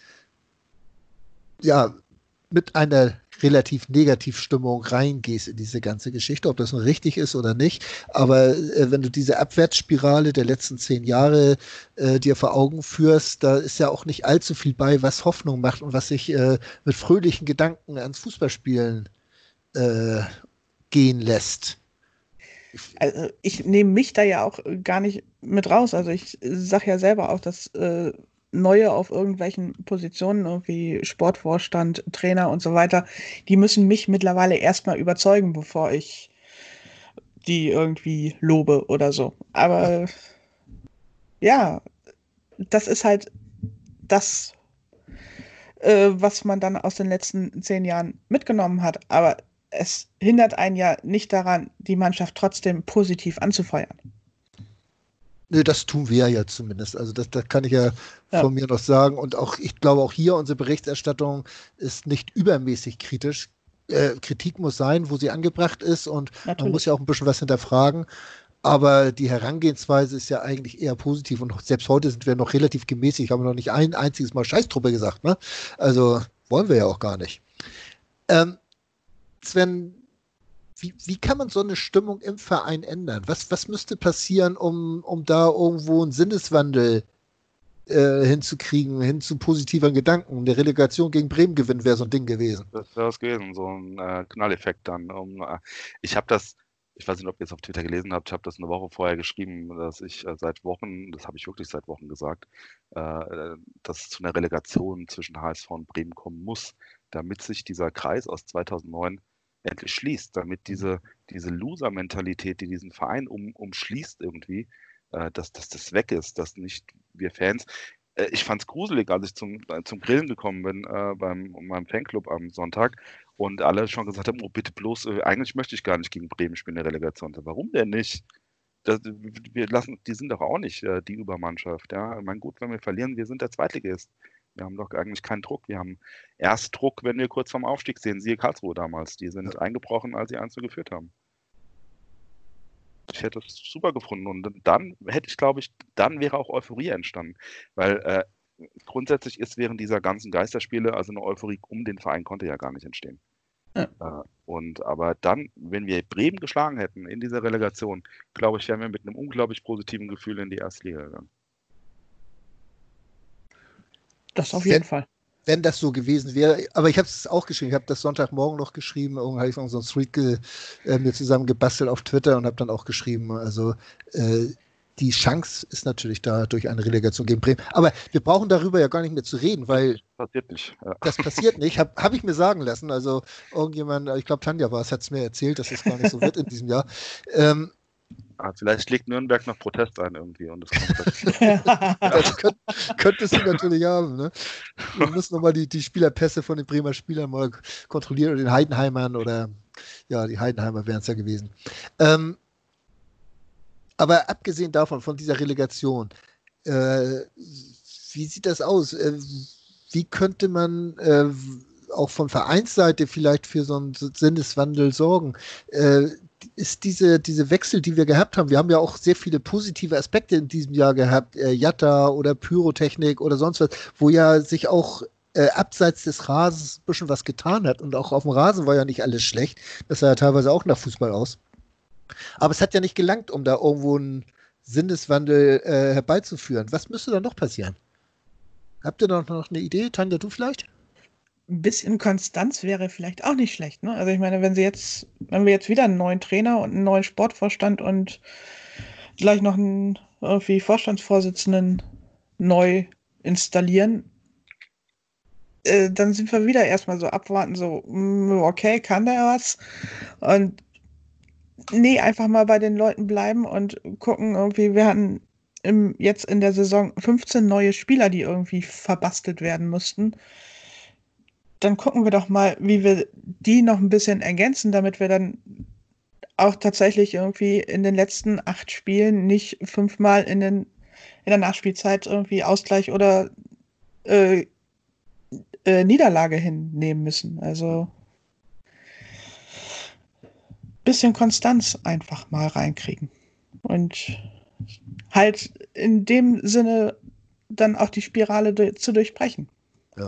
ja mit einer relativ Negativstimmung reingehst in diese ganze Geschichte, ob das nun richtig ist oder nicht. Aber äh, wenn du diese Abwärtsspirale der letzten zehn Jahre äh, dir vor Augen führst, da ist ja auch nicht allzu viel bei, was Hoffnung macht und was sich äh, mit fröhlichen Gedanken ans Fußballspielen äh, gehen lässt. Also ich nehme mich da ja auch gar nicht mit raus. Also ich sage ja selber auch, dass äh, Neue auf irgendwelchen Positionen, irgendwie Sportvorstand, Trainer und so weiter, die müssen mich mittlerweile erstmal überzeugen, bevor ich die irgendwie lobe oder so. Aber ja, das ist halt das, äh, was man dann aus den letzten zehn Jahren mitgenommen hat. Aber es hindert einen ja nicht daran, die Mannschaft trotzdem positiv anzufeuern. Nö, das tun wir ja zumindest. Also das, das kann ich ja, ja von mir noch sagen. Und auch, ich glaube, auch hier unsere Berichterstattung ist nicht übermäßig kritisch. Äh, Kritik muss sein, wo sie angebracht ist, und Natürlich. Man muss ja auch ein bisschen was hinterfragen. Aber die Herangehensweise ist ja eigentlich eher positiv, und selbst heute sind wir noch relativ gemäßigt. Haben wir noch nicht ein einziges Mal Scheißtruppe gesagt, ne? Also wollen wir ja auch gar nicht. Ähm, Sven, Wie, wie kann man so eine Stimmung im Verein ändern? Was, was müsste passieren, um, um da irgendwo einen Sinneswandel äh, hinzukriegen, hin zu positiveren Gedanken? Eine Relegation gegen Bremen gewinnen wäre so ein Ding gewesen. Das wäre es gewesen, so ein äh, Knalleffekt dann. Um, äh, ich habe das, ich weiß nicht, ob ihr es auf Twitter gelesen habt, ich habe das eine Woche vorher geschrieben, dass ich äh, seit Wochen, das habe ich wirklich seit Wochen gesagt, äh, dass es zu einer Relegation zwischen H S V und Bremen kommen muss, damit sich dieser Kreis aus zweitausendneun endlich schließt, damit diese, diese Loser-Mentalität, die diesen Verein um, umschließt irgendwie, äh, dass, dass das weg ist, dass nicht wir Fans, äh, ich fand es gruselig, als ich zum, äh, zum Grillen gekommen bin äh, beim meinem Fanclub am Sonntag und alle schon gesagt haben, oh bitte bloß, äh, eigentlich möchte ich gar nicht gegen Bremen spielen in der Relegation. Warum denn nicht? Das, wir lassen, die sind doch auch nicht äh, die Übermannschaft. Ja? Ich meine, gut, wenn wir verlieren, wir sind der Zweitligist. Wir haben doch eigentlich keinen Druck. Wir haben erst Druck, wenn wir kurz vorm Aufstieg sehen. Siehe Karlsruhe damals. Die sind ja eingebrochen, als sie eins zu geführt haben. Ich hätte es super gefunden. Und dann hätte ich, glaube ich, dann wäre auch Euphorie entstanden. Weil äh, grundsätzlich ist während dieser ganzen Geisterspiele, also eine Euphorie um den Verein konnte ja gar nicht entstehen. Ja. Äh, und aber dann, wenn wir Bremen geschlagen hätten in dieser Relegation, glaube ich, wären wir mit einem unglaublich positiven Gefühl in die erste Liga gegangen. Das auf jeden wenn, Fall. Wenn das so gewesen wäre, aber ich habe es auch geschrieben, ich habe das Sonntagmorgen noch geschrieben, irgendwann habe ich noch so einen Streak ge, äh, mir zusammen gebastelt auf Twitter und habe dann auch geschrieben, also äh, die Chance ist natürlich da durch eine Relegation gegen Bremen. Aber wir brauchen darüber ja gar nicht mehr zu reden, weil das passiert nicht. Ja. Das passiert nicht, habe hab ich mir sagen lassen. Also irgendjemand, ich glaube Tanja war es, hat es mir erzählt, dass es gar nicht so wird in diesem Jahr. Ähm, Ah, vielleicht legt Nürnberg noch Protest ein irgendwie. Und das, das könnte, könnte sie natürlich haben. Ne? Wir müssen nochmal die, die Spielerpässe von den Bremer Spielern mal kontrollieren oder den Heidenheimern oder ja, die Heidenheimer wären es ja gewesen. Ähm, aber abgesehen davon, von dieser Relegation, äh, wie sieht das aus? Äh, wie könnte man äh, auch von Vereinsseite vielleicht für so einen Sinneswandel sorgen? Äh, ist diese, diese Wechsel, die wir gehabt haben, wir haben ja auch sehr viele positive Aspekte in diesem Jahr gehabt, äh, Jatta oder Pyrotechnik oder sonst was, wo ja sich auch äh, abseits des Rasens ein bisschen was getan hat, und auch auf dem Rasen war ja nicht alles schlecht, das sah ja teilweise auch nach Fußball aus. Aber es hat ja nicht gelangt, um da irgendwo einen Sinneswandel äh, herbeizuführen. Was müsste da noch passieren? Habt ihr da noch eine Idee? Tanja, du vielleicht? Ein bisschen Konstanz wäre vielleicht auch nicht schlecht, ne? Also ich meine, wenn sie jetzt, wenn wir jetzt wieder einen neuen Trainer und einen neuen Sportvorstand und gleich noch einen irgendwie Vorstandsvorsitzenden neu installieren, äh, dann sind wir wieder erstmal so abwarten, so, okay, kann der was? Und nee, einfach mal bei den Leuten bleiben und gucken, irgendwie, wir hatten im, jetzt in der Saison fünfzehn neue Spieler, die irgendwie verbastelt werden mussten. dann gucken wir doch mal, wie wir die noch ein bisschen ergänzen, damit wir dann auch tatsächlich irgendwie in den letzten acht Spielen nicht fünfmal in, den, in der Nachspielzeit irgendwie Ausgleich oder äh, äh, Niederlage hinnehmen müssen. Also bisschen Konstanz einfach mal reinkriegen. Und halt in dem Sinne dann auch die Spirale du- zu durchbrechen. Ja.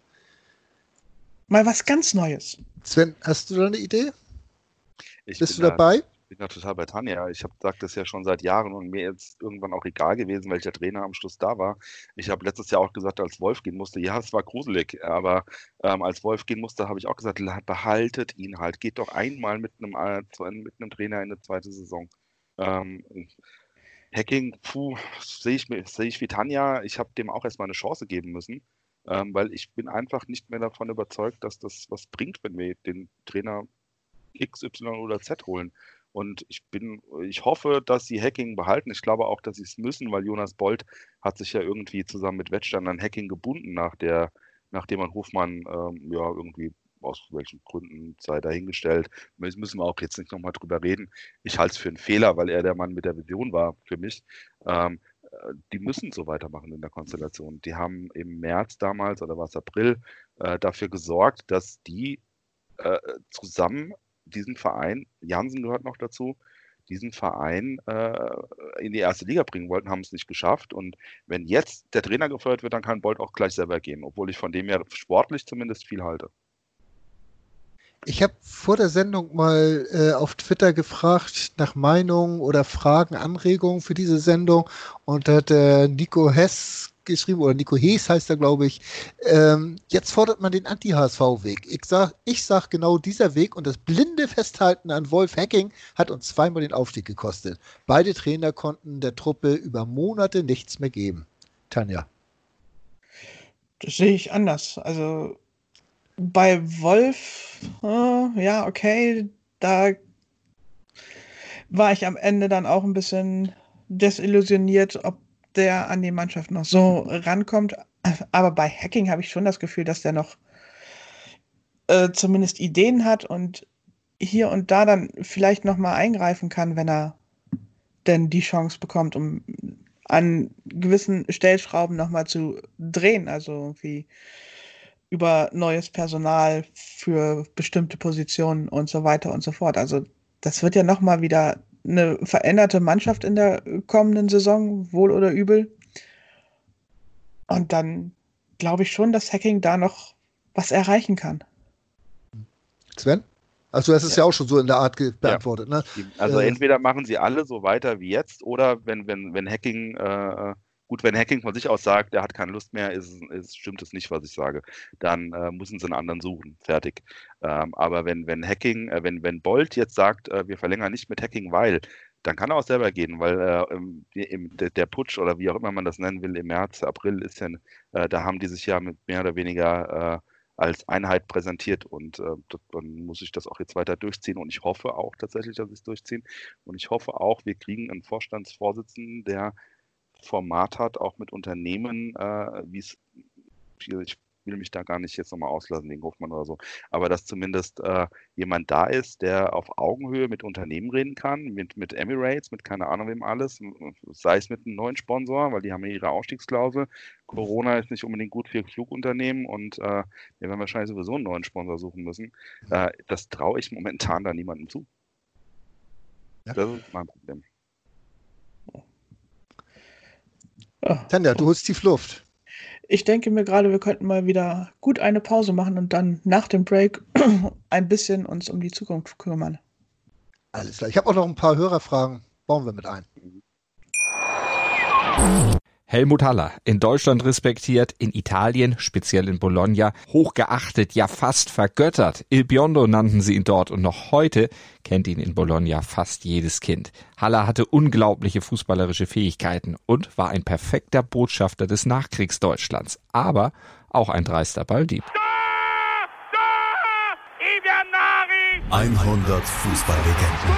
Mal was ganz Neues. Sven, hast du da eine Idee? Ich Bist du bin dabei? Da, ich bin da total bei Tanja. Ich habe gesagt, das ja schon seit Jahren und mir jetzt irgendwann auch egal gewesen, welcher Trainer am Schluss da war. Ich habe letztes Jahr auch gesagt, als Wolf gehen musste, ja, es war gruselig, aber ähm, als Wolf gehen musste, habe ich auch gesagt, behaltet ihn halt. Geht doch einmal mit einem, äh, mit einem Trainer in eine zweite Saison. Ähm, Hacking, puh, sehe ich, sehe ich wie Tanja. Ich habe dem auch erstmal eine Chance geben müssen, ähm, weil ich bin einfach nicht mehr davon überzeugt, dass das was bringt, wenn wir den Trainer X, Y oder Z holen. Und ich bin, ich hoffe, dass sie Hacking behalten. Ich glaube auch, dass sie es müssen, weil Jonas Bolt hat sich ja irgendwie zusammen mit Wettstein an Hacking gebunden, nach der, nachdem man Hofmann ähm, ja irgendwie aus welchen Gründen sei dahingestellt. Das müssen wir auch jetzt nicht nochmal drüber reden. Ich halte es für einen Fehler, weil er der Mann mit der Vision war für mich. Ähm, die müssen so weitermachen in der Konstellation. Die haben im März damals, oder war es April, äh, dafür gesorgt, dass die äh, zusammen diesen Verein, Jansen gehört noch dazu, diesen Verein äh, in die erste Liga bringen wollten, haben es nicht geschafft. Und wenn jetzt der Trainer gefeuert wird, dann kann Bolt auch gleich selber gehen, obwohl ich von dem ja sportlich zumindest viel halte. Ich habe vor der Sendung mal äh, auf Twitter gefragt nach Meinungen oder Fragen, Anregungen für diese Sendung und da hat äh, Nico Hess geschrieben, oder Nico Hees heißt er, glaube ich, ähm, jetzt fordert man den Anti-H S V-Weg. Ich sag, ich sag genau, dieser Weg und das blinde Festhalten an Wolf Hacking hat uns zweimal den Aufstieg gekostet. Beide Trainer konnten der Truppe über Monate nichts mehr geben. Tanja. Das sehe ich anders. Also bei Wolf, äh, ja, okay, da war ich am Ende dann auch ein bisschen desillusioniert, ob der an die Mannschaft noch so rankommt. Aber bei Hacking habe ich schon das Gefühl, dass der noch äh, zumindest Ideen hat und hier und da dann vielleicht noch mal eingreifen kann, wenn er denn die Chance bekommt, um an gewissen Stellschrauben noch mal zu drehen. Also irgendwie über neues Personal für bestimmte Positionen und so weiter und so fort. Also das wird ja noch mal wieder eine veränderte Mannschaft in der kommenden Saison, wohl oder übel. Und dann glaube ich schon, dass Hacking da noch was erreichen kann. Sven? Also du hast es ja, ja auch schon so in der Art ge- beantwortet. Ja. Ne? Also äh, entweder machen sie alle so weiter wie jetzt oder wenn, wenn, wenn Hacking, äh, gut, wenn Hacking von sich aus sagt, der hat keine Lust mehr, ist, ist, stimmt es nicht, was ich sage. Dann äh, müssen sie einen anderen suchen. Fertig. Ähm, aber wenn, wenn Hacking, äh, wenn, wenn Bolt jetzt sagt, äh, wir verlängern nicht mit Hacking, weil, dann kann er auch selber gehen, weil äh, im, im, der Putsch oder wie auch immer man das nennen will, im März, April ist ja, äh, da haben die sich ja mit mehr oder weniger äh, als Einheit präsentiert und äh, dann muss ich das auch jetzt weiter durchziehen und ich hoffe auch tatsächlich, dass sie es durchziehen und ich hoffe auch, wir kriegen einen Vorstandsvorsitzenden, der Format hat, auch mit Unternehmen, äh, wie es, ich will mich da gar nicht jetzt nochmal auslassen wegen Hofmann oder so, aber dass zumindest äh, jemand da ist, der auf Augenhöhe mit Unternehmen reden kann, mit, mit Emirates, mit keine Ahnung wem alles, sei es mit einem neuen Sponsor, weil die haben ja ihre Ausstiegsklausel. Corona ist nicht unbedingt gut für Flugunternehmen und äh, wir werden wahrscheinlich sowieso einen neuen Sponsor suchen müssen. Äh, das traue ich momentan da niemandem zu. Ja. Das ist mein Problem. Ja. Tanja, du holst tief Luft. Ich denke mir gerade, wir könnten mal wieder gut eine Pause machen und dann nach dem Break ein bisschen uns um die Zukunft kümmern. Alles klar. Ich habe auch noch ein paar Hörerfragen. Bauen wir mit ein. Helmut Haller, in Deutschland respektiert, in Italien, speziell in Bologna, hochgeachtet, ja fast vergöttert. Il Biondo nannten sie ihn dort und noch heute kennt ihn in Bologna fast jedes Kind. Haller hatte unglaubliche fußballerische Fähigkeiten und war ein perfekter Botschafter des Nachkriegsdeutschlands, aber auch ein dreister Balldieb. hundert Fußballlegenden.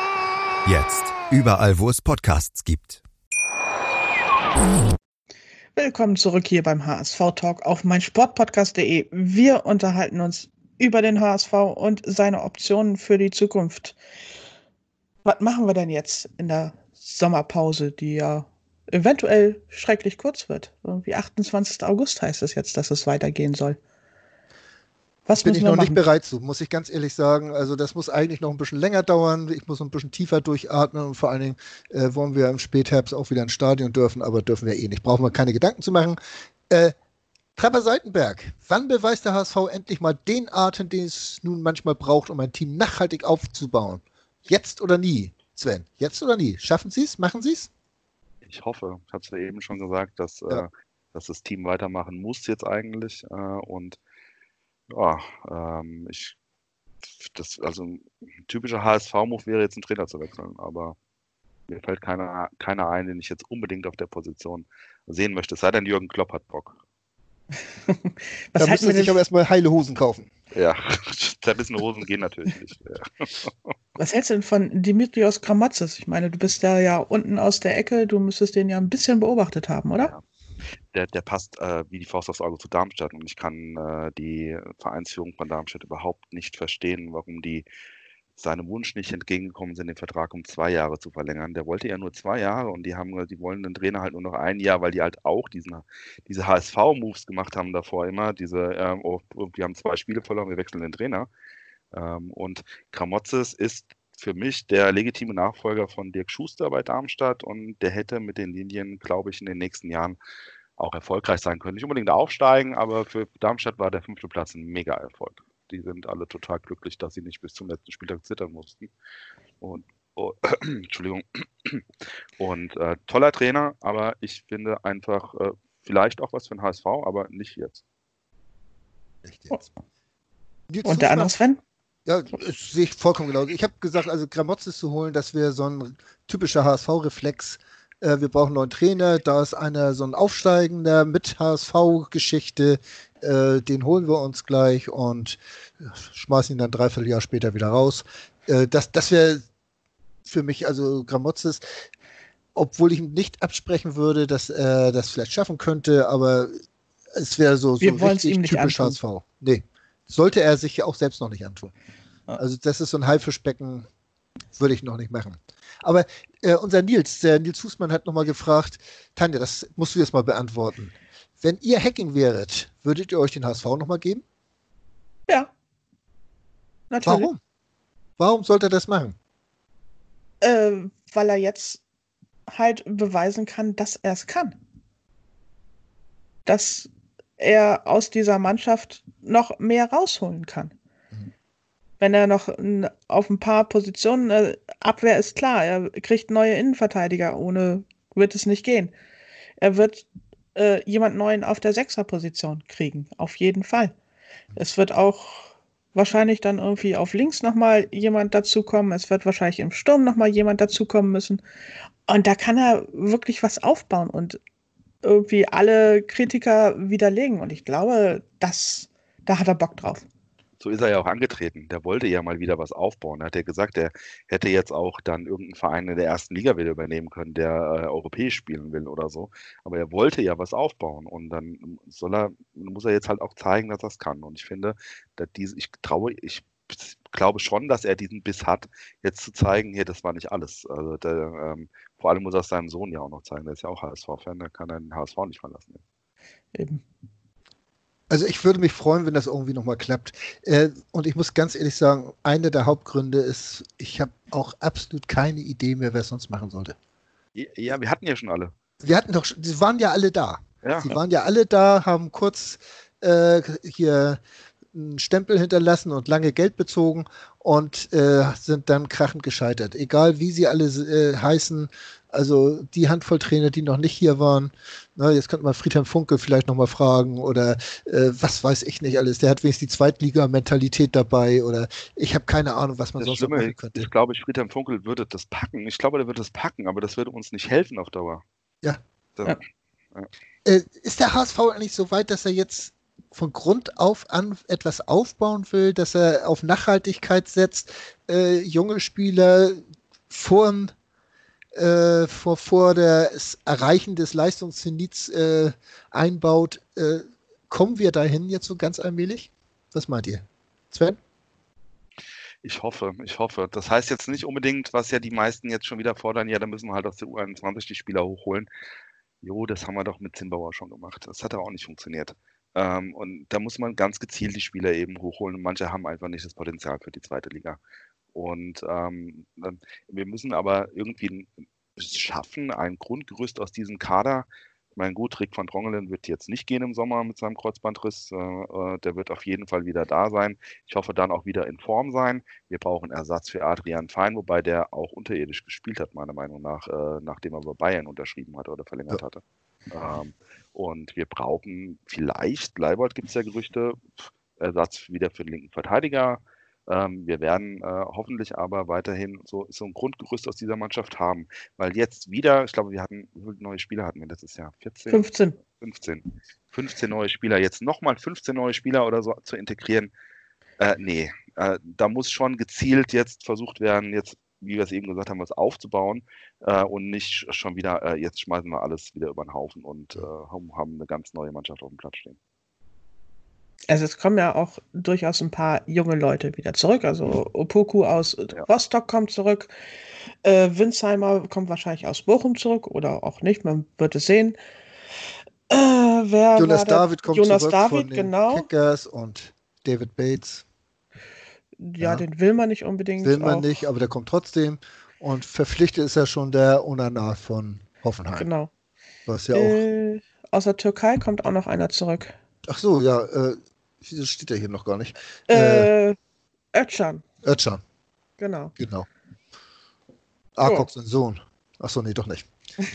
Jetzt überall, wo es Podcasts gibt. Willkommen zurück hier beim H S V-Talk auf meinsportpodcast punkt de. Wir unterhalten uns über den H S V und seine Optionen für die Zukunft. Was machen wir denn jetzt in der Sommerpause, die ja eventuell schrecklich kurz wird? Irgendwie achtundzwanzigsten August heißt es jetzt, dass es weitergehen soll. Was Bin ich müssen wir noch nicht machen? bereit zu, muss ich ganz ehrlich sagen. Also das muss eigentlich noch ein bisschen länger dauern. Ich muss ein bisschen tiefer durchatmen und vor allen Dingen äh, wollen wir im Spätherbst auch wieder ins Stadion dürfen, aber dürfen wir eh nicht. Brauchen wir keine Gedanken zu machen. Äh, Trapper Seitenberg, wann beweist der H S V endlich mal den Atem, den es nun manchmal braucht, um ein Team nachhaltig aufzubauen? Jetzt oder nie, Sven? Jetzt oder nie? Schaffen Sie es? Machen Sie es? Ich hoffe, ich habe es ja eben schon gesagt, dass, Ja. äh, dass das Team weitermachen muss jetzt eigentlich. Äh, und ja, ähm, ich, das, also ein typischer H S V-Move wäre jetzt einen Trainer zu wechseln, aber mir fällt keiner, keiner ein, den ich jetzt unbedingt auf der Position sehen möchte. Es sei denn, Jürgen Klopp hat Bock. Was Da halten müssen wir Sie sich denn, aber erstmal heile Hosen kaufen. Ja, zerrissene Hosen gehen natürlich nicht. Ja. was hältst du denn von Dimitrios Gramotzes? Ich meine, du bist da ja unten aus der Ecke, du müsstest den ja ein bisschen beobachtet haben, oder? Ja. Der, der passt äh, wie die Faust aufs Auge zu Darmstadt und ich kann äh, die Vereinsführung von Darmstadt überhaupt nicht verstehen, warum die seinem Wunsch nicht entgegengekommen sind, den Vertrag um zwei Jahre zu verlängern. Der wollte ja nur zwei Jahre und die haben, die wollen den Trainer halt nur noch ein Jahr, weil die halt auch diesen, diese H S V-Moves gemacht haben davor immer. Diese, ähm, oh, wir haben zwei Spiele verloren, wir wechseln den Trainer. Ähm, und Gramotzes ist für mich der legitime Nachfolger von Dirk Schuster bei Darmstadt und der hätte mit den Linien, glaube ich, in den nächsten Jahren auch erfolgreich sein können. Nicht unbedingt aufsteigen, aber für Darmstadt war der fünfte Platz ein Mega-Erfolg. Die sind alle total glücklich, dass sie nicht bis zum letzten Spieltag zittern mussten. Und oh, Entschuldigung. Und äh, toller Trainer, aber ich finde einfach äh, vielleicht auch was für den H S V, aber nicht jetzt. Echt jetzt. Nils Und der andere Fußmann- Sven? Ja, das sehe ich vollkommen genau. Ich habe gesagt, also Gramotzes zu holen, das wäre so ein typischer H S V-Reflex. Äh, wir brauchen einen neuen Trainer, da ist einer so ein Aufsteigender mit H S V-Geschichte, äh, den holen wir uns gleich und schmeißen ihn dann dreiviertel Jahr später wieder raus. Äh, das das wäre für mich, also Gramotzes, obwohl ich ihm nicht absprechen würde, dass er das vielleicht schaffen könnte, aber es wäre so, so Wir wollen's richtig ihm nicht typisch antun. H S V. Nee, sollte er sich ja auch selbst noch nicht antun. Ja. Also das ist so ein Haifischbecken, würde ich noch nicht machen. Aber äh, unser Nils, der Nils Fußmann hat nochmal gefragt, Tanja, das musst du jetzt mal beantworten. Wenn ihr Hacking wäret, würdet ihr euch den H S V nochmal geben? Ja. Natürlich. Warum? Warum sollte er das machen? Äh, weil er jetzt halt beweisen kann, dass er es kann. Dass er aus dieser Mannschaft noch mehr rausholen kann. Mhm. Wenn er noch n- auf ein paar Positionen, äh, Abwehr ist klar, er kriegt neue Innenverteidiger, ohne wird es nicht gehen. Er wird äh, jemand Neuen auf der Sechserposition kriegen, auf jeden Fall. Es wird auch wahrscheinlich dann irgendwie auf links nochmal jemand dazukommen. Es wird wahrscheinlich im Sturm nochmal jemand dazukommen müssen. Und da kann er wirklich was aufbauen und irgendwie alle Kritiker widerlegen. Und ich glaube, das, da hat er Bock drauf. So ist er ja auch angetreten. Der wollte ja mal wieder was aufbauen. Er hat ja gesagt, er hätte jetzt auch dann irgendeinen Verein in der ersten Liga wieder übernehmen können, der äh, europäisch spielen will oder so. Aber er wollte ja was aufbauen und dann soll er, muss er jetzt halt auch zeigen, dass er es kann. Und ich finde, dass diese, ich traue, ich glaube schon, dass er diesen Biss hat, jetzt zu zeigen, hier, das war nicht alles. Also der, ähm, vor allem muss er es seinem Sohn ja auch noch zeigen. Der ist ja auch H S V-Fan, der kann den H S V nicht verlassen. Eben. Also ich würde mich freuen, wenn das irgendwie nochmal klappt. Äh, und ich muss ganz ehrlich sagen, einer der Hauptgründe ist, ich habe auch absolut keine Idee mehr, wer es sonst machen sollte. Ja, wir hatten ja schon alle. Wir hatten doch, sie waren ja alle da. Ja. Sie waren ja alle da, haben kurz äh, hier einen Stempel hinterlassen und lange Geld bezogen und äh, sind dann krachend gescheitert. Egal wie sie alle äh, heißen, also die Handvoll Trainer, die noch nicht hier waren, na, jetzt könnte man Friedhelm Funkel vielleicht nochmal fragen oder äh, was weiß ich nicht alles. Der hat wenigstens die Zweitliga-Mentalität dabei oder ich habe keine Ahnung, was man Das sonst noch Schlimme, machen könnte. ich glaube, Friedhelm Funkel würde das packen. Ich glaube, der würde das packen, aber das würde uns nicht helfen auf Dauer. Ja. So. Ja. Äh, ist der H S V eigentlich so weit, dass er jetzt von Grund auf an etwas aufbauen will, dass er auf Nachhaltigkeit setzt, äh, junge Spieler vorm äh, vor, vor das Erreichen des Leistungszenits äh, einbaut. Äh, kommen wir dahin jetzt so ganz allmählich? Was meint ihr? Sven? Ich hoffe, ich hoffe. Das heißt jetzt nicht unbedingt, was ja die meisten jetzt schon wieder fordern, ja, da müssen wir halt aus der U einundzwanzig die Spieler hochholen. Jo, das haben wir doch mit Zinnbauer schon gemacht. Das hat aber auch nicht funktioniert. Ähm, und da muss man ganz gezielt die Spieler eben hochholen und manche haben einfach nicht das Potenzial für die zweite Liga. Und ähm, wir müssen aber irgendwie es schaffen, ein Grundgerüst aus diesem Kader. Mein gut, Rick van Drongelen wird jetzt nicht gehen im Sommer mit seinem Kreuzbandriss. Äh, der wird auf jeden Fall wieder da sein. Ich hoffe, dann auch wieder in Form sein. Wir brauchen Ersatz für Adrian Fein, wobei der auch unterirdisch gespielt hat, meiner Meinung nach, äh, nachdem er bei Bayern unterschrieben hatte oder verlängert ja. hatte. Ähm, und wir brauchen vielleicht, Leibold gibt es ja Gerüchte, Ersatz wieder für den linken Verteidiger. Ähm, wir werden äh, hoffentlich aber weiterhin so, so ein Grundgerüst aus dieser Mannschaft haben, weil jetzt wieder, ich glaube, wir hatten, wie viele neue Spieler hatten wir letztes Jahr? vierzehn? fünfzehn. fünfzehn. fünfzehn neue Spieler, jetzt nochmal fünfzehn neue Spieler oder so zu integrieren, äh, nee, äh, da muss schon gezielt jetzt versucht werden, jetzt, wie wir es eben gesagt haben, was aufzubauen äh, und nicht schon wieder, äh, jetzt schmeißen wir alles wieder über den Haufen und äh, haben, haben eine ganz neue Mannschaft auf dem Platz stehen. Also es kommen ja auch durchaus ein paar junge Leute wieder zurück. Also Opoku aus ja. Rostock kommt zurück. Äh, Winsheimer kommt wahrscheinlich aus Bochum zurück oder auch nicht. Man wird es sehen. Äh, wer Jonas David kommt Jonas zurück David, von den genau. Kickers und David Bates. Ja, Ja. den will man nicht unbedingt. Will man auch. nicht, aber der kommt trotzdem. Und verpflichtet ist ja schon der Onana von Hoffenheim. Genau. Was ja auch. Äh, aus der Türkei kommt auch noch einer zurück. Ach so, ja, äh, das steht ja hier noch gar nicht. Äh, Äh, Özcan, Özcan, genau. genau. Akok, sein Sohn. Ach so, nee, doch nicht.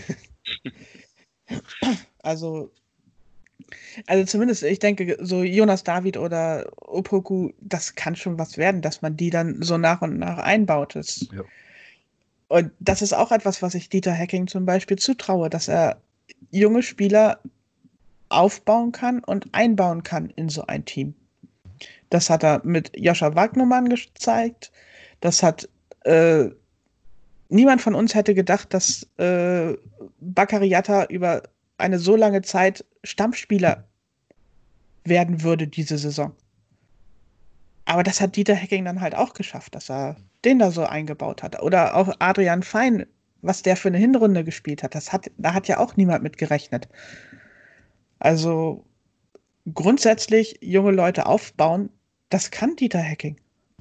Also, also zumindest, ich denke, so Jonas David oder Opoku, das kann schon was werden, dass man die dann so nach und nach einbaut. Das, Ja. Und das ist auch etwas, was ich Dieter Hecking zum Beispiel zutraue, dass er junge Spieler aufbauen kann und einbauen kann in so ein Team. Das hat er mit Joscha Wagnumann gezeigt. Das hat äh, niemand von uns hätte gedacht, dass äh, Bakary Jatta über eine so lange Zeit Stammspieler werden würde diese Saison. Aber das hat Dieter Hecking dann halt auch geschafft, dass er den da so eingebaut hat. Oder auch Adrian Fein, was der für eine Hinrunde gespielt hat, das hat, da hat ja auch niemand mit gerechnet. Also grundsätzlich junge Leute aufbauen, das kann Dieter Hecking.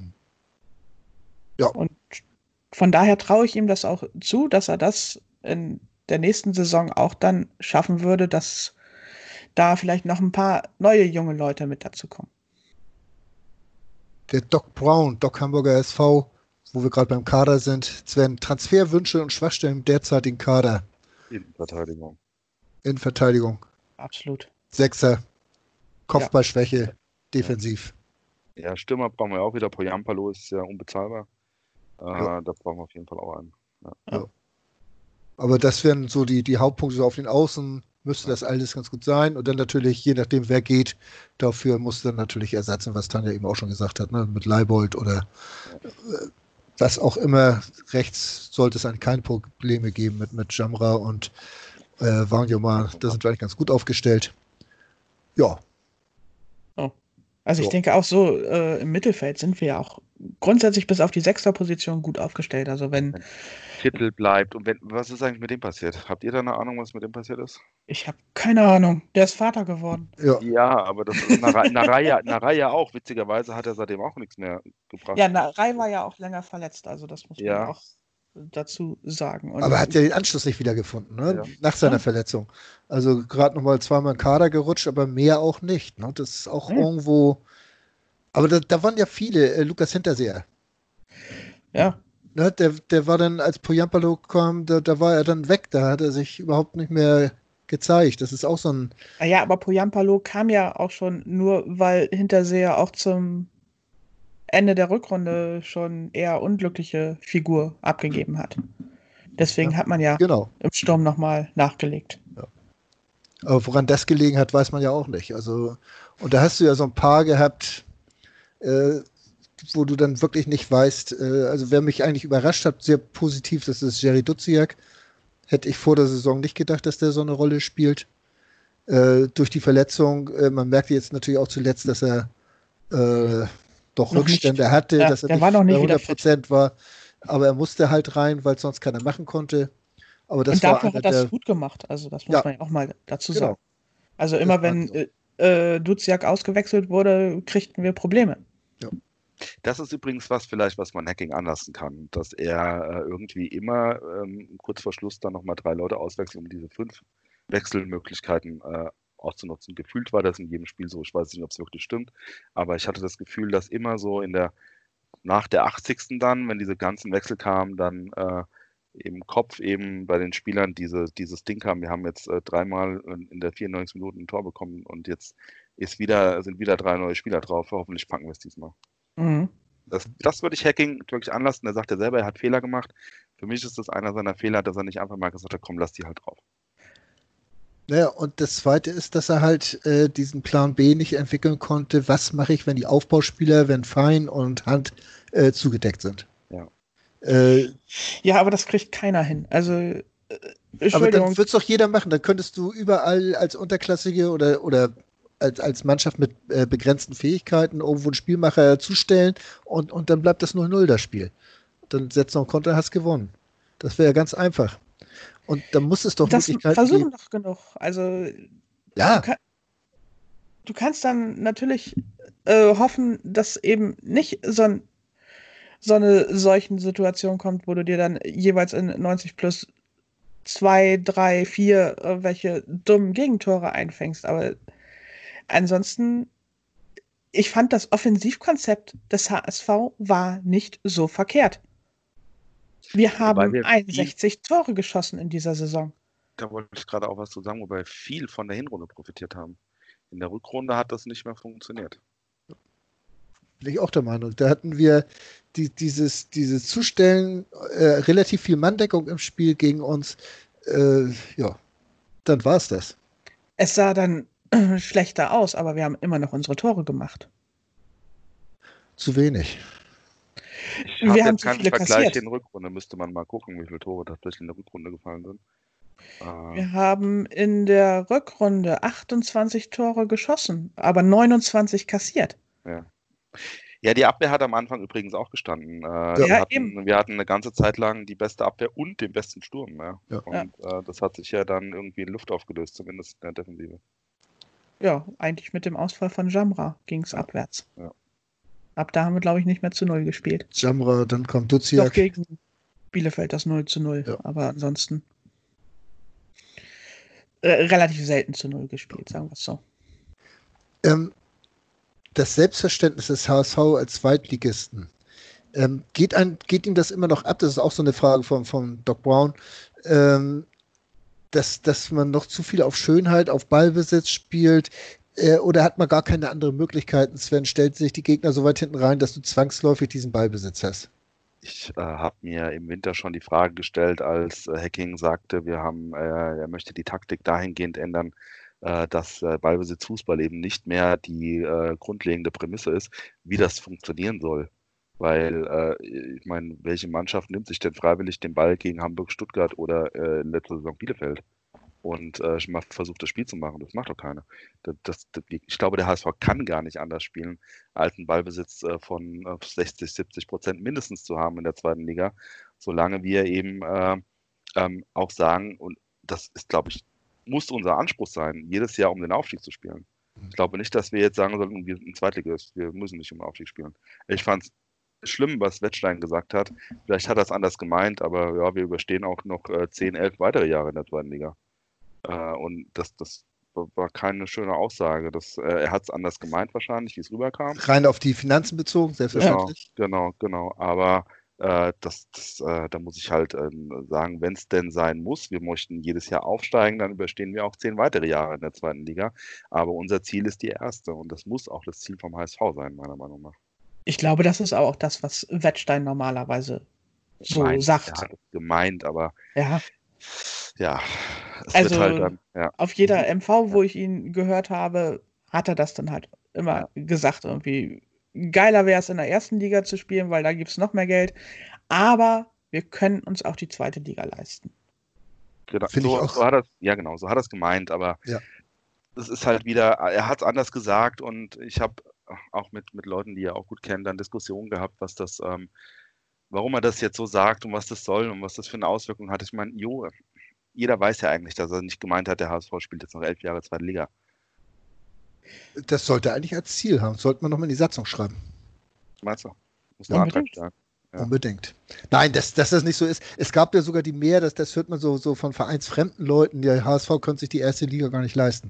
Ja. Und von daher traue ich ihm das auch zu, dass er das in der nächsten Saison auch dann schaffen würde, dass da vielleicht noch ein paar neue junge Leute mit dazu kommen. Der Doc Brown, Doc Hamburger S V, wo wir gerade beim Kader sind. Sven, Transferwünsche und Schwachstellen im derzeitigen Kader. Innenverteidigung. In Verteidigung. Absolut. Sechser, Kopfballschwäche, ja. Defensiv. Ja, Stürmer brauchen wir auch wieder. Poyampalo ist ja unbezahlbar. Äh, ja. Da brauchen wir auf jeden Fall auch einen. Ja. Ja. Aber das wären so die, die Hauptpunkte. So auf den Außen müsste das alles ganz gut sein. Und dann natürlich, je nachdem, wer geht, dafür muss dann natürlich ersetzen, was Tanja eben auch schon gesagt hat, ne? Mit Leibold oder äh, was auch immer. Rechts sollte es eigentlich keine Probleme geben mit, mit Jamra und äh, Wanyoma. Da sind wir eigentlich ganz gut aufgestellt. Ja. Oh. Also ich So. denke auch so, äh, im Mittelfeld sind wir ja auch grundsätzlich bis auf die Sechster-Position gut aufgestellt. Also wenn Kittel bleibt. Und wenn, was ist eigentlich mit dem passiert? Habt ihr da eine Ahnung, was mit dem passiert ist? ich habe keine Ahnung, der ist Vater geworden. Ja. Ja, aber das ist Naraya, Naraya auch. Witzigerweise hat er seitdem auch nichts mehr gebracht. Ja, Narei war ja auch länger verletzt, also das muss man Ja. auch dazu sagen. Und Aber hat ja den Anschluss nicht wiedergefunden, ne? Ja. Nach seiner Ja. Verletzung. Also gerade nochmal zweimal in den Kader gerutscht, aber mehr auch nicht. Ne? Das ist auch Hm. irgendwo. Aber da, da waren ja viele. Äh, Lukas Hinterseher. ja, Ne? Der, der war dann, als Poyampalo kam, da, da war er dann weg. Da hat er sich überhaupt nicht mehr gezeigt. Das ist auch so ein. Ah ja, aber Poyampalo kam ja auch schon nur, weil Hinterseher auch zum Ende der Rückrunde schon eher unglückliche Figur abgegeben hat. Deswegen Ja. hat man ja Genau. im Sturm nochmal nachgelegt. Aber woran das gelegen hat, weiß man ja auch nicht. Also, und da hast du ja so ein paar gehabt, äh, wo du dann wirklich nicht weißt, äh, also wer mich eigentlich überrascht hat, sehr positiv, das ist Jerry Duziak. Hätte ich vor der Saison nicht gedacht, dass der so eine Rolle spielt. Äh, durch die Verletzung, äh, man merkte jetzt natürlich auch zuletzt, dass er äh, doch Noch Rückstände nicht. hatte, Ja, dass er der nicht war noch nicht bei wieder hundert Prozent war, aber er musste halt rein, weil es sonst keiner machen konnte. Aber das Und war dafür einer hat er es der, gut gemacht. Also das muss Ja. man ja auch mal dazu Genau. sagen. Also Das immer war wenn so. äh, äh, Duziak ausgewechselt wurde, kriegten wir Probleme. Das ist übrigens was vielleicht, was man Hacking anlassen kann, dass er äh, irgendwie immer ähm, kurz vor Schluss dann nochmal drei Leute auswechselt, um diese fünf Wechselmöglichkeiten äh, auszunutzen. Gefühlt war das in jedem Spiel so. Ich weiß nicht, ob es wirklich stimmt, aber ich hatte das Gefühl, dass immer so in der nach der achtzigsten dann, wenn diese ganzen Wechsel kamen, dann äh, im Kopf eben bei den Spielern diese, dieses Ding haben. Wir haben jetzt äh, dreimal in, in der vierundneunzigsten Minute ein Tor bekommen und jetzt ist wieder, sind wieder drei neue Spieler drauf. Hoffentlich packen wir es diesmal. Mhm. Das, das würde ich Hacking wirklich anlassen. Er sagt ja selber, er hat Fehler gemacht. Für mich ist das einer seiner Fehler, dass er nicht einfach mal gesagt hat, komm, lass die halt drauf. Naja, und das Zweite ist, dass er halt äh, diesen Plan B nicht entwickeln konnte. Was mache ich, wenn die Aufbauspieler, wenn Fein und Hand äh, zugedeckt sind? Ja. Äh, Ja, aber das kriegt keiner hin. Also, äh, aber Entschuldigung. dann wird es doch jeder machen. Dann könntest du überall als Unterklassige oder, oder als, als Mannschaft mit äh, begrenzten Fähigkeiten irgendwo einen Spielmacher zustellen und, und dann bleibt das null null das Spiel. Dann setzt noch einen Konter, hast gewonnen. Das wäre ja ganz einfach. Und da muss es doch Das Möglichkeiten versuchen geben. doch genug. Also, Ja, du, kann, du kannst dann natürlich äh, hoffen, dass eben nicht so, ein, so eine solchen Situation kommt, wo du dir dann jeweils in neunzig plus zwei, drei, vier äh, welche dummen Gegentore einfängst. Aber ansonsten, ich fand das Offensivkonzept des H S V war nicht so verkehrt. Wir haben wir einundsechzig Tore geschossen in dieser Saison. Da wollte ich gerade auch was zu sagen, wobei viel von der Hinrunde profitiert haben. In der Rückrunde hat das nicht mehr funktioniert. bin ich auch der Meinung. Da hatten wir die, dieses, dieses Zustellen, äh, relativ viel Manndeckung im Spiel gegen uns. Äh, ja, dann war es das. Es sah dann äh, schlechter aus, aber wir haben immer noch unsere Tore gemacht. Zu wenig. Ich Wir habe haben jetzt zu keinen viele Vergleich kassiert. in der Rückrunde. Müsste man mal gucken, wie viele Tore tatsächlich in der Rückrunde gefallen sind. Äh, Wir haben in der Rückrunde achtundzwanzig Tore geschossen, aber neunundzwanzig kassiert. ja. ja, die Abwehr hat am Anfang übrigens auch gestanden. Äh, Ja, wir, hatten, eben. wir hatten eine ganze Zeit lang die beste Abwehr und den besten Sturm. Ja. Ja. Und Äh, das hat sich ja dann irgendwie in Luft aufgelöst, zumindest in der Defensive. Ja, eigentlich mit dem Ausfall von Jamra ging es Ja. abwärts. Ja. Ab da haben wir, glaube ich, nicht mehr zu Null gespielt. Jamra, dann kommt Doch Duziak. gegen Bielefeld das null zu null. Ja. Aber ansonsten äh, relativ selten zu Null gespielt, sagen wir es so. Ähm, das Selbstverständnis des H S V als Zweitligisten, ähm, geht, ein, geht ihm das immer noch ab? Das ist auch so eine Frage von, von Doc Brown. Ähm, dass, dass man noch zu viel auf Schönheit, auf Ballbesitz spielt, äh, oder hat man gar keine anderen Möglichkeiten? Sven, stellt sich die Gegner so weit hinten rein, dass du zwangsläufig diesen Ballbesitz hast? Ich äh, habe mir im Winter schon die Frage gestellt, als äh, Hacking sagte, wir haben, äh, er möchte die Taktik dahingehend ändern, äh, dass äh, Ballbesitz Fußball eben nicht mehr die äh, grundlegende Prämisse ist, wie das funktionieren soll. Weil, äh, ich meine, welche Mannschaft nimmt sich denn freiwillig den Ball gegen Hamburg, Stuttgart oder äh, letzte Saison Bielefeld und äh, mal versucht, das Spiel zu machen? Das macht doch keiner. Das, das, das, ich glaube, der H S V kann gar nicht anders spielen, als einen Ballbesitz äh, von äh, sechzig, siebzig Prozent mindestens zu haben in der zweiten Liga, solange wir eben äh, ähm, auch sagen, und das ist, glaube ich, muss unser Anspruch sein, jedes Jahr um den Aufstieg zu spielen. Ich glaube nicht, dass wir jetzt sagen sollten, wir sind ein Zweitligist, wir müssen nicht um den Aufstieg spielen. Ich fand es schlimm, was Wettstein gesagt hat. Vielleicht hat er es anders gemeint, aber ja, wir überstehen auch noch äh, zehn, elf weitere Jahre in der zweiten Liga. Äh, und das, das war keine schöne Aussage. Das, äh, er hat es anders gemeint wahrscheinlich, wie es rüberkam. Rein auf die Finanzen bezogen, Genau, selbstverständlich. genau, genau. Aber äh, das, das, äh, da muss ich halt ähm, sagen, wenn es denn sein muss, wir möchten jedes Jahr aufsteigen, dann überstehen wir auch zehn weitere Jahre in der zweiten Liga. Aber unser Ziel ist die erste und das muss auch das Ziel vom H S V sein, meiner Meinung nach. Ich glaube, das ist auch das, was Wettstein normalerweise so Gemeint, sagt. Er hat es gemeint, aber Ja, ja, es also wird halt dann, ja. auf jeder M V, wo ich ihn gehört habe, hat er das dann halt immer Ja. gesagt, irgendwie, geiler wäre es in der ersten Liga zu spielen, weil da gibt es noch mehr Geld. Aber wir können uns auch die zweite Liga leisten. Genau, Finde ich so, auch. so hat er, ja genau, so hat er es gemeint, aber Ja. es ist halt wieder, er hat es anders gesagt und ich habe auch mit, mit Leuten, die er auch gut kennt, dann Diskussionen gehabt, was das, ähm, warum er das jetzt so sagt und was das soll und was das für eine Auswirkung hat. Ich meine, jo, jeder weiß ja eigentlich, dass er nicht gemeint hat, der H S V spielt jetzt noch elf Jahre zweite Liga. Das sollte eigentlich als Ziel haben. Sollte man nochmal in die Satzung schreiben. Meinst du? Muss man Antrag stellen. Ja. Unbedingt. Nein, dass, dass das nicht so ist. Es gab ja sogar die mehr, das, das hört man so, so von vereinsfremden Leuten, der H S V könnte sich die erste Liga gar nicht leisten.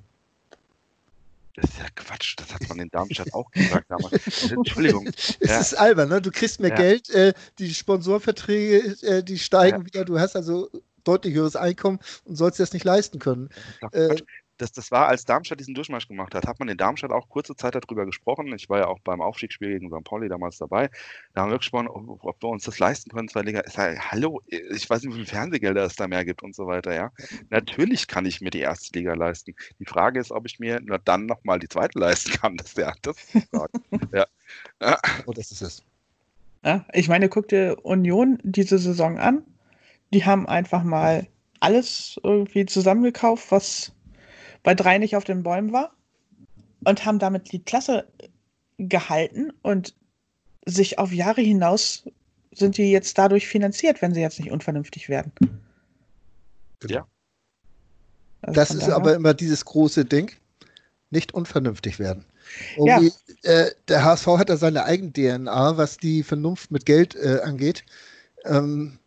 Das ist ja Quatsch, das hat man in Darmstadt auch gesagt damals. Entschuldigung. Es Ja. ist albern, ne? Du kriegst mehr Ja. Geld, äh, die Sponsorverträge, äh, die steigen Ja. wieder, du hast also deutlich höheres Einkommen und sollst dir das nicht leisten können. Doch, Äh, Quatsch. Das, das war, als Darmstadt diesen Durchmarsch gemacht hat, hat man in Darmstadt auch kurze Zeit darüber gesprochen. Ich war ja auch beim Aufstiegsspiel gegen Sankt Pauli damals dabei. Da haben wir gesprochen, ob, ob wir uns das leisten können, zwei Liga. Ich sage, hallo, ich weiß nicht, wie viele Fernsehgelder es da mehr gibt und so weiter. Ja, natürlich kann ich mir die erste Liga leisten. Die Frage ist, ob ich mir nur dann nochmal die zweite leisten kann. Das ist ja das ist die Frage. Ja. Ja. oh, das ist es. Ja, ich meine, guck dir Union diese Saison an. Die haben einfach mal alles irgendwie zusammengekauft, was bei drei nicht auf den Bäumen war und haben damit die Klasse gehalten und sich auf Jahre hinaus sind die jetzt dadurch finanziert, wenn sie jetzt nicht unvernünftig werden. Genau. Ja. Also Das von ist daher- aber immer dieses große Ding, nicht unvernünftig werden. Irgendwie, äh, der H S V hat ja seine eigene D N A, was die Vernunft mit Geld äh, angeht. Ähm,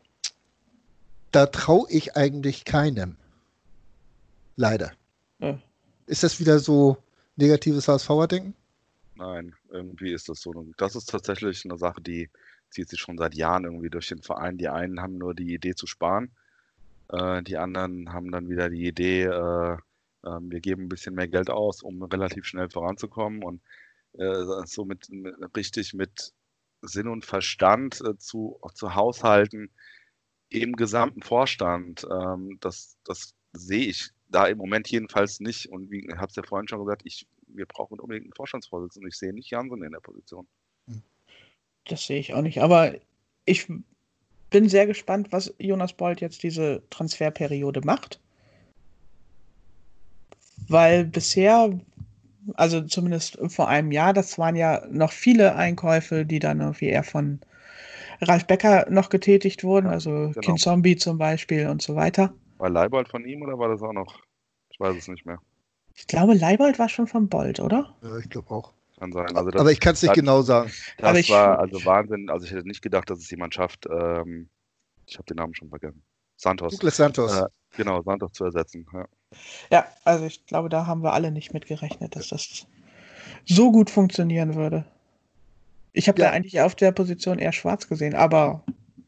da traue ich eigentlich keinem. Leider. Ja. Ist das wieder so negatives H S V-Denken? Nein, irgendwie ist das so. Und das ist tatsächlich eine Sache, die zieht sich schon seit Jahren irgendwie durch den Verein. Die einen haben nur die Idee zu sparen, äh, die anderen haben dann wieder die Idee, äh, äh, wir geben ein bisschen mehr Geld aus, um relativ schnell voranzukommen und äh, so mit, mit richtig mit Sinn und Verstand äh, zu, zu haushalten im gesamten Vorstand. Ähm, das, das sehe ich da im Moment jedenfalls nicht. Und wie ich habe es ja vorhin schon gesagt, ich, wir brauchen unbedingt einen Vorstandsvorsitzenden. Ich sehe nicht Jansen in der Position. Das sehe ich auch nicht. Aber ich bin sehr gespannt, was Jonas Bold jetzt diese Transferperiode macht. Weil bisher, also zumindest vor einem Jahr, das waren ja noch viele Einkäufe, die dann irgendwie eher von Ralf Becker noch getätigt wurden, Ja, also genau. Kind Zombie zum Beispiel und so weiter. War Leibold von ihm oder war das auch noch? Ich weiß es nicht mehr. Ich glaube, Leibold war schon von Bold, oder? Ja, ich glaube auch. Kann sein. Also das, Aber ich kann es nicht das, genau sagen. Das Aber ich- war also Wahnsinn. Also ich hätte nicht gedacht, dass es jemand schafft. Ähm, ich habe den Namen schon vergessen. Santos. Douglas Santos. Äh, genau, Santos zu ersetzen. Ja. Ja, also ich glaube, da haben wir alle nicht mitgerechnet, dass das so gut funktionieren würde. Ich habe Ja. da eigentlich auf der Position eher schwarz gesehen, aber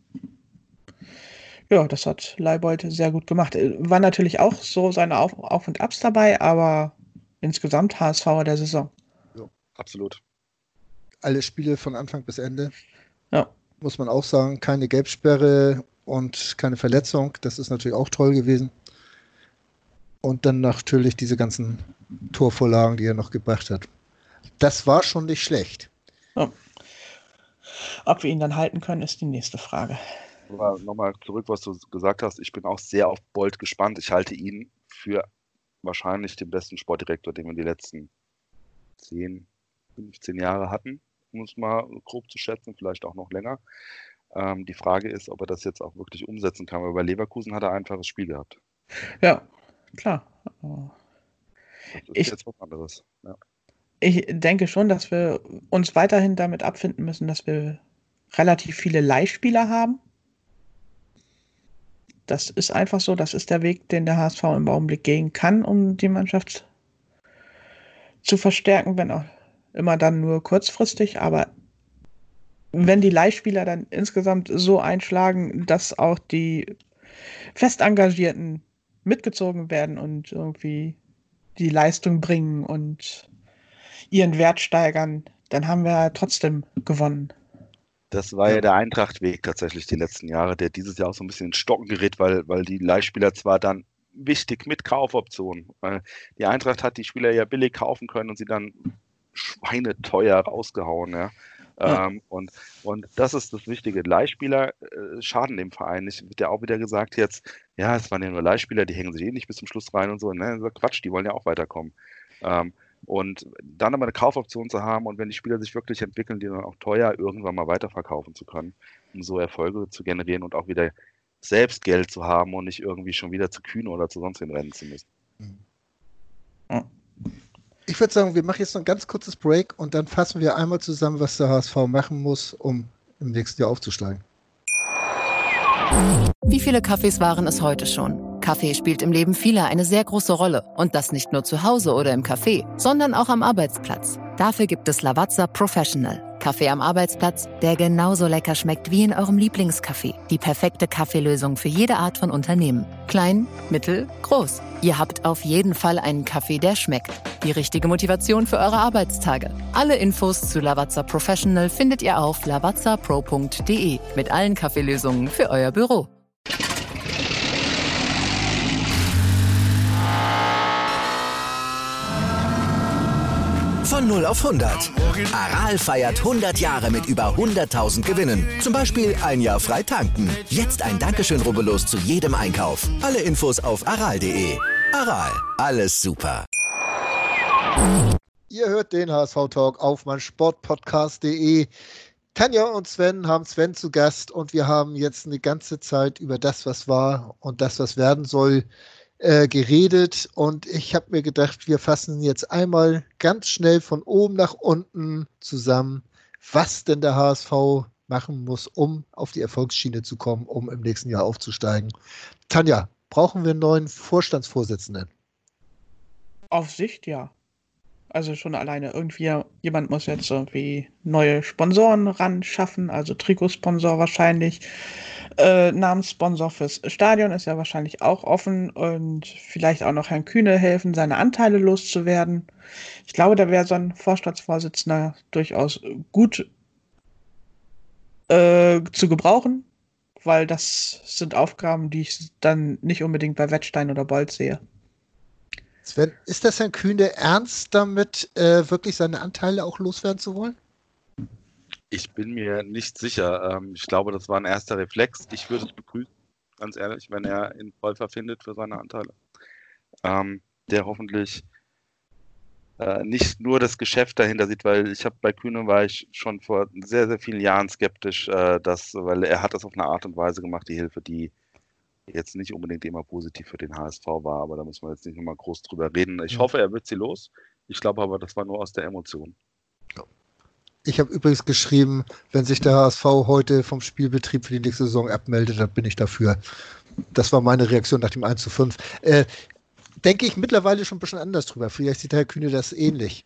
ja, das hat Leibold sehr gut gemacht. War natürlich auch so seine Auf, Auf und Abs dabei, aber insgesamt H S V der Saison. Absolut. Alle Spiele von Anfang bis Ende. Ja. Muss man auch sagen, keine Gelbsperre und keine Verletzung. Das ist natürlich auch toll gewesen. Und dann natürlich diese ganzen Torvorlagen, die er noch gebracht hat. Das war schon nicht schlecht. Ob wir ihn dann halten können, ist die nächste Frage. Aber nochmal zurück, was du gesagt hast. Ich bin auch sehr auf Bold gespannt. Ich halte ihn für wahrscheinlich den besten Sportdirektor, den wir die letzten zehn, fünfzehn Jahre hatten, um es mal grob zu schätzen, vielleicht auch noch länger. Ähm, die Frage ist, ob er das jetzt auch wirklich umsetzen kann, weil bei Leverkusen hat er ein einfaches Spiel gehabt. Ja, klar. Das ist Ich- jetzt was anderes. Ja. Ich denke schon, dass wir uns weiterhin damit abfinden müssen, dass wir relativ viele Leihspieler haben. Das ist einfach so, das ist der Weg, den der H S V im Augenblick gehen kann, um die Mannschaft zu verstärken, wenn auch immer dann nur kurzfristig. Aber wenn die Leihspieler dann insgesamt so einschlagen, dass auch die Festengagierten mitgezogen werden und irgendwie die Leistung bringen und ihren Wert steigern, dann haben wir trotzdem gewonnen. Das war ja der Eintracht-Weg tatsächlich die letzten Jahre, der dieses Jahr auch so ein bisschen in Stocken gerät, weil, weil die Leihspieler zwar dann wichtig mit Kaufoptionen, weil die Eintracht hat die Spieler ja billig kaufen können und sie dann schweineteuer rausgehauen, ja. Ja. Ähm, und, und das ist das Wichtige. Leihspieler äh, schaden dem Verein nicht. Wird ja auch wieder gesagt jetzt, ja, es waren ja nur Leihspieler, die hängen sich eh nicht bis zum Schluss rein und so. Ne, so Quatsch, die wollen ja auch weiterkommen. Ähm, und dann aber eine Kaufoption zu haben und wenn die Spieler sich wirklich entwickeln, die dann auch teuer irgendwann mal weiterverkaufen zu können, um so Erfolge zu generieren und auch wieder selbst Geld zu haben und nicht irgendwie schon wieder zu Kühne oder zu sonst wen rennen zu müssen. Ich würde sagen, wir machen jetzt noch ein ganz kurzes Break und dann fassen wir einmal zusammen, was der H S V machen muss, um im nächsten Jahr aufzusteigen. Wie viele Kaffees waren es heute schon? Kaffee spielt im Leben vieler eine sehr große Rolle. Und das nicht nur zu Hause oder im Café, sondern auch am Arbeitsplatz. Dafür gibt es Lavazza Professional. Kaffee am Arbeitsplatz, der genauso lecker schmeckt wie in eurem Lieblingscafé. Die perfekte Kaffeelösung für jede Art von Unternehmen. Klein, mittel, groß. Ihr habt auf jeden Fall einen Kaffee, der schmeckt. Die richtige Motivation für eure Arbeitstage. Alle Infos zu Lavazza Professional findet ihr auf lavazza pro punkt de mit allen Kaffeelösungen für euer Büro. Von null auf hundert. Aral feiert hundert Jahre mit über hunderttausend Gewinnen. Zum Beispiel ein Jahr frei tanken. Jetzt ein Dankeschön, rubbellos zu jedem Einkauf. Alle Infos auf aral punkt de. Aral, alles super. Ihr hört den H S V-Talk auf meinsportpodcast punkt de. Tanja und Sven haben Sven zu Gast und wir haben jetzt eine ganze Zeit über das, was war und das, was werden soll, äh, geredet. Und ich habe mir gedacht, wir fassen jetzt einmal ganz schnell von oben nach unten zusammen, was denn der H S V machen muss, um auf die Erfolgsschiene zu kommen, um im nächsten Jahr aufzusteigen. Tanja, brauchen wir einen neuen Vorstandsvorsitzenden? Auf Sicht, ja. Also schon alleine irgendwie, jemand muss jetzt irgendwie neue Sponsoren ran schaffen, also Trikotsponsor wahrscheinlich. Äh, Namenssponsor fürs Stadion ist ja wahrscheinlich auch offen und vielleicht auch noch Herrn Kühne helfen, seine Anteile loszuwerden. Ich glaube, da wäre so ein Vorstandsvorsitzender durchaus gut äh, zu gebrauchen, weil das sind Aufgaben, die ich dann nicht unbedingt bei Wettstein oder Bolt sehe. Sven, ist das Herrn Kühne ernst damit, äh, wirklich seine Anteile auch loswerden zu wollen? Ich bin mir nicht sicher. Ähm, ich glaube, das war ein erster Reflex. Ich würde es begrüßen, ganz ehrlich, wenn er einen Käufer findet für seine Anteile. Ähm, der hoffentlich äh, nicht nur das Geschäft dahinter sieht, weil ich habe bei Kühne war ich schon vor sehr, sehr vielen Jahren skeptisch, äh, dass, weil er hat das auf eine Art und Weise gemacht, die Hilfe, die jetzt nicht unbedingt immer positiv für den H S V war, aber da müssen wir jetzt nicht nochmal groß drüber reden. Ich hoffe, er wird sie los. Ich glaube aber, das war nur aus der Emotion. Ich habe übrigens geschrieben, wenn sich der H S V heute vom Spielbetrieb für die nächste Saison abmeldet, dann bin ich dafür. Das war meine Reaktion nach dem eins zu fünf. Äh, denke ich mittlerweile schon ein bisschen anders drüber. Vielleicht sieht Herr Kühne das ähnlich.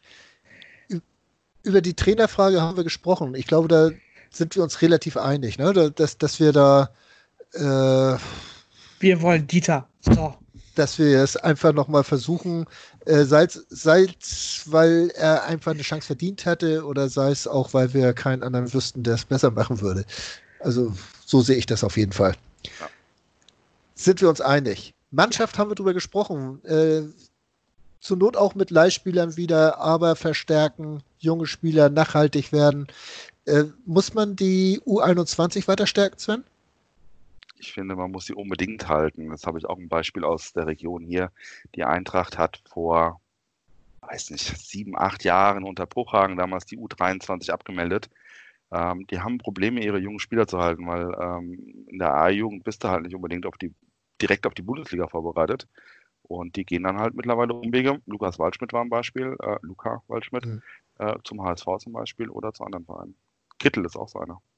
Über die Trainerfrage haben wir gesprochen. Ich glaube, da sind wir uns relativ einig, ne? dass, dass wir da äh, Wir wollen Dieter. So. Dass wir es einfach nochmal versuchen, äh, sei es, weil er einfach eine Chance verdient hatte oder sei es auch, weil wir keinen anderen wüssten, der es besser machen würde. Also so sehe ich das auf jeden Fall. Ja. Sind wir uns einig? Mannschaft haben wir drüber gesprochen. Äh, zur Not auch mit Leihspielern wieder, aber verstärken, junge Spieler nachhaltig werden. Äh, muss man die U einundzwanzig weiter stärken, Sven? Ich finde, man muss sie unbedingt halten. Das habe ich auch ein Beispiel aus der Region hier. Die Eintracht hat vor, weiß nicht, sieben, acht Jahren unter Bruchhagen damals die U dreiundzwanzig abgemeldet. Ähm, die haben Probleme, ihre jungen Spieler zu halten, weil ähm, in der A-Jugend bist du halt nicht unbedingt auf die, direkt auf die Bundesliga vorbereitet. Und die gehen dann halt mittlerweile Umwege. Lukas Waldschmidt war ein Beispiel, äh, Luca Waldschmidt, mhm. äh, zum H S V zum Beispiel oder zu anderen Vereinen. Kittel ist auch so einer.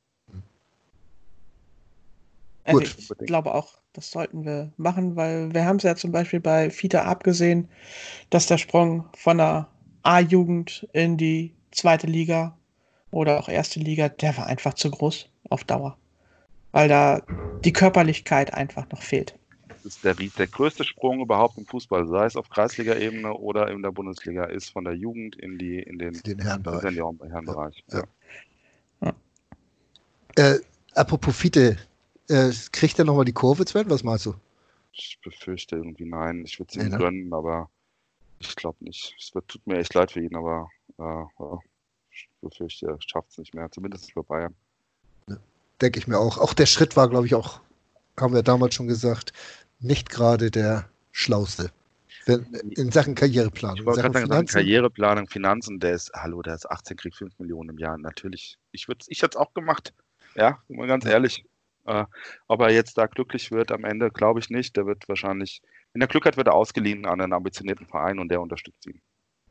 Also Gut. ich glaube auch, das sollten wir machen, weil wir haben es ja zum Beispiel bei Fiete abgesehen, dass der Sprung von der A-Jugend in die zweite Liga oder auch erste Liga, der war einfach zu groß auf Dauer, weil da die Körperlichkeit einfach noch fehlt. Das ist der, der größte Sprung überhaupt im Fußball, sei es auf Kreisliga-Ebene oder in der Bundesliga, ist von der Jugend in, die, in den, den Herrenbereich. Seniorenbereich. Ja. Ja. Ja. Äh, apropos Fiete, Äh, kriegt er nochmal die Kurve, Sven? Was meinst du? Ich befürchte irgendwie nein. Ich würde es nee, ihm ne? gönnen, aber ich glaube nicht. Es wird, tut mir echt leid für ihn, aber äh, ja. befürchte, er schafft es nicht mehr, zumindest für Bayern. Denke ich mir auch. Auch der Schritt war, glaube ich, auch, haben wir damals schon gesagt, nicht gerade der schlauste. In Sachen Karriereplanung. Ich wollte in gerade Sachen sagen, Finanzen. Karriereplanung, Finanzen, der ist, hallo, der ist achtzehn, kriegt fünf Millionen im Jahr. Natürlich, ich würde ich hätte es auch gemacht. Ja, mal ganz Ja. ehrlich. Äh, ob er jetzt da glücklich wird am Ende, glaube ich nicht. Der wird wahrscheinlich, wenn er Glück hat, wird er ausgeliehen an einen ambitionierten Verein und der unterstützt ihn.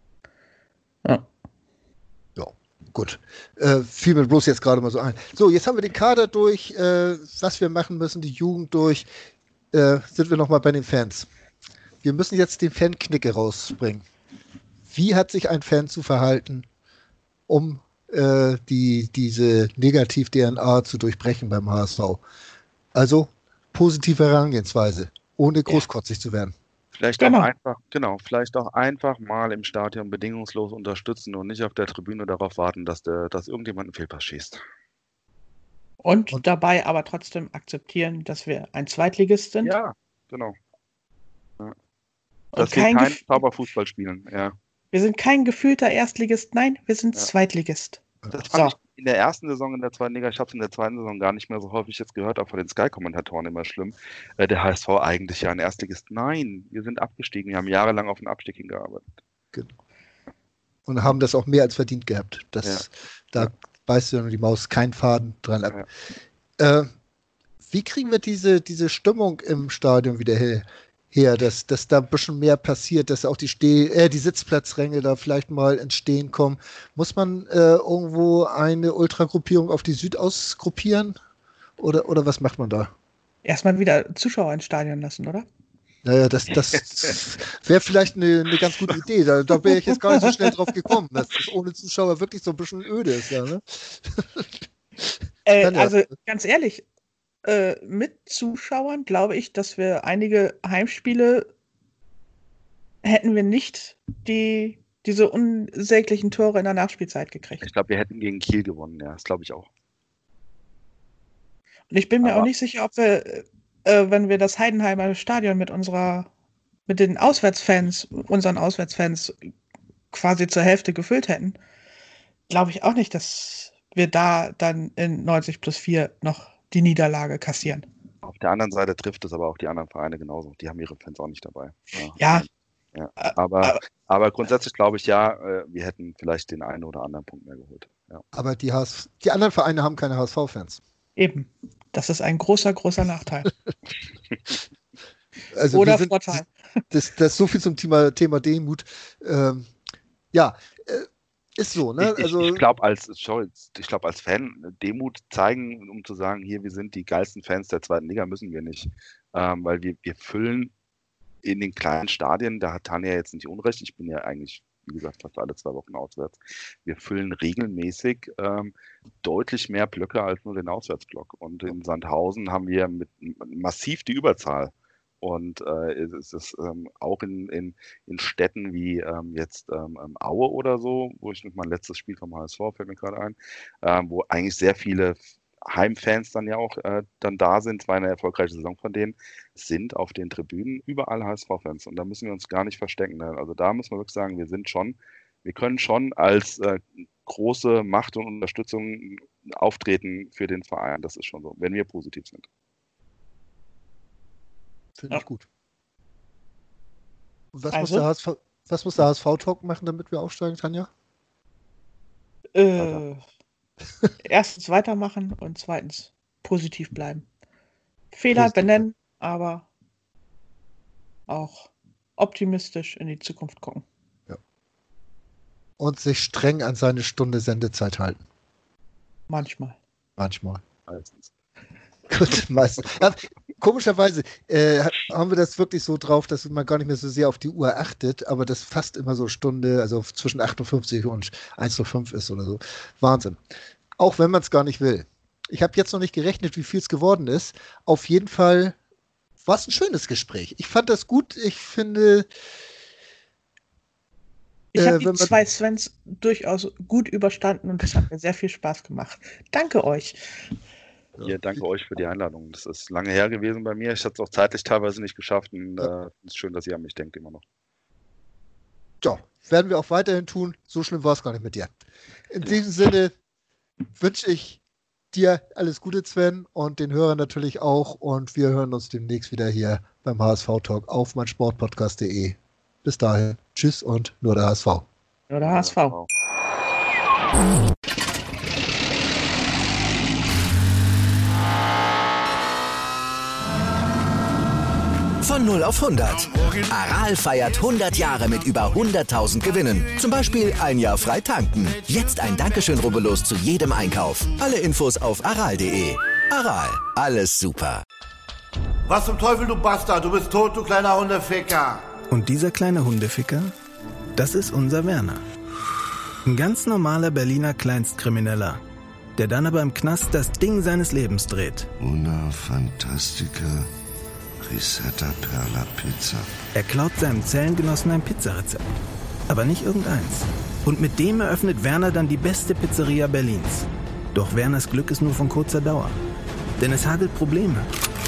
Ja. Ja, gut. Äh, fiel mir bloß jetzt gerade mal so ein. So, jetzt haben wir den Kader durch, äh, was wir machen müssen, die Jugend durch. Äh, sind wir nochmal bei den Fans. Wir müssen jetzt den Fan-Knicke rausbringen. Wie hat sich ein Fan zu verhalten, um äh, die, diese Negativ-D N A zu durchbrechen beim H S V? Also positive Herangehensweise, ohne großkotzig zu werden. Vielleicht Genau. auch einfach, genau, vielleicht auch einfach mal im Stadion bedingungslos unterstützen und nicht auf der Tribüne darauf warten, dass der, dass irgendjemand einen Fehlpass schießt. Und, Und- dabei aber trotzdem akzeptieren, dass wir ein Zweitligist sind. Ja, genau. und Dass wir kein keinen Gef- Zauberfußball spielen, ja. Wir sind kein gefühlter Erstligist, nein, wir sind Ja. Zweitligist. Das So. fand ich in der ersten Saison in der zweiten Liga, ich habe es in der zweiten Saison gar nicht mehr so häufig jetzt gehört, auch von den Sky-Kommentatoren immer schlimm. Äh, der H S V eigentlich ja ein Erstligist. Nein, wir sind abgestiegen, wir haben jahrelang auf den Abstieg hingearbeitet. Genau. Und haben das auch mehr als verdient gehabt. Das, Da Ja. beißt du die Maus keinen Faden dran ab. Äh, wie kriegen wir diese, diese Stimmung im Stadion wieder her, her dass, dass da ein bisschen mehr passiert, dass auch die, Steh äh, die Sitzplatzränge da vielleicht mal ins Stehen kommen? Muss man äh, irgendwo eine Ultragruppierung auf die Süd ausgruppieren? Oder, oder was macht man da? Erstmal wieder Zuschauer ins Stadion lassen, oder? Naja, das, das wäre vielleicht eine, eine ganz gute Idee. Da, da wäre ich jetzt gar nicht so schnell drauf gekommen, dass das ohne Zuschauer wirklich so ein bisschen öde ist. Ja, ne? Äh, Kann ja. also ganz ehrlich, äh, mit Zuschauern glaube ich, dass wir einige Heimspiele hätten wir nicht die, diese unsäglichen Tore in der Nachspielzeit gekriegt. Ich glaube, wir hätten gegen Kiel gewonnen, ja, das glaube ich auch. Und ich bin mir Aber- auch nicht sicher, ob wir, äh, wenn wir das Heidenheimer Stadion mit unserer, mit den Auswärtsfans, unseren Auswärtsfans quasi zur Hälfte gefüllt hätten, glaube ich auch nicht, dass wir da dann in neunzig plus vier noch die Niederlage kassieren. Auf der anderen Seite trifft es aber auch die anderen Vereine genauso. Die haben ihre Fans auch nicht dabei. Ja, Ja. Ä- Aber, aber- aber grundsätzlich glaube ich ja, äh, wir hätten vielleicht den einen oder anderen Punkt mehr geholt. Ja. Aber die, H S die anderen Vereine haben keine H S V-Fans. eben. Das ist ein großer, großer Nachteil. Also Oder wir sind, Vorteil. Das, das ist so viel zum Thema, Thema Demut. Ähm, ja, äh, ist so, ne? Ich, Also, ich, ich glaube als, sorry, ich glaube als Fan Demut zeigen, um zu sagen, hier, wir sind die geilsten Fans der zweiten Liga, müssen wir nicht. Ähm, weil wir, wir füllen in den kleinen Stadien, da hat Tanja jetzt nicht unrecht, ich bin ja eigentlich, wie gesagt, fast alle zwei Wochen auswärts. Wir füllen regelmäßig ähm, deutlich mehr Blöcke als nur den Auswärtsblock. Und in Sandhausen haben wir mit massiv die Überzahl. Und äh, es ist ähm, auch in, in, in Städten wie ähm, jetzt ähm, Aue oder so, wo ich mit mein letztes Spiel vom H S V, fällt mir gerade ein, ähm, wo eigentlich sehr viele Heimfans dann ja auch äh, dann da sind, es war eine erfolgreiche Saison von denen, sind auf den Tribünen überall H S V-Fans. Und da müssen wir uns gar nicht verstecken. Ne? Also da muss man wirklich sagen, wir sind schon, wir können schon als äh, große Macht und Unterstützung auftreten für den Verein. Das ist schon so, wenn wir positiv sind. finde Ja. ich gut. Und was, Also? muss der H S V, was muss der H S V-Talk machen, damit wir aufsteigen, Tanja? Äh, erstens weitermachen und zweitens positiv bleiben. Fehler Positiv benennen, aber auch optimistisch in die Zukunft gucken. Und sich streng an seine Stunde Sendezeit halten. Manchmal. Manchmal. Meistens. Gut, meistens. Ja, komischerweise äh, haben wir das wirklich so drauf, dass man gar nicht mehr so sehr auf die Uhr achtet, aber das fast immer so Stunde, also zwischen achtundfünfzig und eins Uhr fünf ist oder so. Wahnsinn. Auch wenn man es gar nicht will. Ich habe jetzt noch nicht gerechnet, wie viel es geworden ist. Auf jeden Fall war es ein schönes Gespräch. Ich fand das gut. Ich finde, Ich Äh, habe die wenn man- zwei Svens durchaus gut überstanden und es hat mir sehr viel Spaß gemacht. Danke euch. Hier, danke euch für die Einladung. Das ist lange her gewesen bei mir. Ich hatte es auch zeitlich teilweise nicht geschafft und äh, es ist schön, dass ihr an mich denkt immer noch. Ja, werden wir auch weiterhin tun. So schlimm war es gar nicht mit dir. In diesem Sinne wünsche ich dir alles Gute, Sven, und den Hörern natürlich auch. Und wir hören uns demnächst wieder hier beim H S V-Talk auf meinsportpodcast punkt de. Bis dahin, tschüss und nur der H S V. Nur der H S V. Von null auf hundert. Aral feiert hundert Jahre mit über hunderttausend Gewinnen. Zum Beispiel ein Jahr frei tanken. Jetzt ein Dankeschön, rubbellos zu jedem Einkauf. Alle Infos auf aral punkt de. Aral, alles super. Was zum Teufel, du Bastard? Du bist tot, du kleiner Hundeficker. Und dieser kleine Hundeficker, das ist unser Werner. Ein ganz normaler Berliner Kleinstkrimineller, der dann aber im Knast das Ding seines Lebens dreht. Una Fantastica Risetta Perla Pizza. Er klaut seinem Zellengenossen ein Pizzarezept. Aber nicht irgendeins. Und mit dem eröffnet Werner dann die beste Pizzeria Berlins. Doch Werners Glück ist nur von kurzer Dauer. Denn es hagelt Probleme.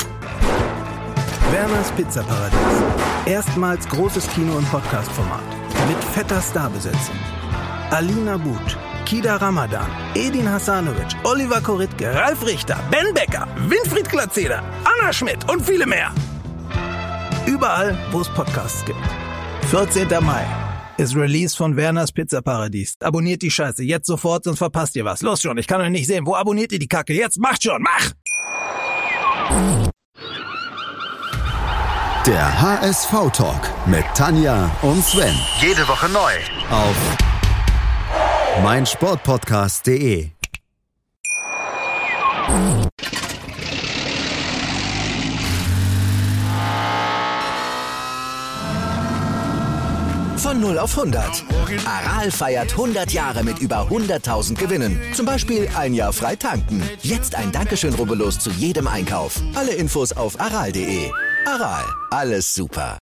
Werners Pizzaparadies. Erstmals großes Kino- und Podcast-Format. Mit fetter Starbesetzung. Alina But, Kida Ramadan, Edin Hasanovic, Oliver Koritke, Ralf Richter, Ben Becker, Winfried Glatzeder, Anna Schmidt und viele mehr. Überall, wo es Podcasts gibt. vierzehnter Mai ist Release von Werners Pizzaparadies. Abonniert die Scheiße jetzt sofort, sonst verpasst ihr was. Los schon, ich kann euch nicht sehen. Wo abonniert ihr die Kacke? Jetzt macht schon, mach! Der H S V-Talk mit Tanja und Sven. Jede Woche neu. Auf meinsportpodcast punkt de. Von null auf hundert. Aral feiert hundert Jahre mit über hunderttausend Gewinnen. Zum Beispiel ein Jahr frei tanken. Jetzt ein Dankeschön, rubbellos zu jedem Einkauf. Alle Infos auf aral punkt de. Aral, alles super.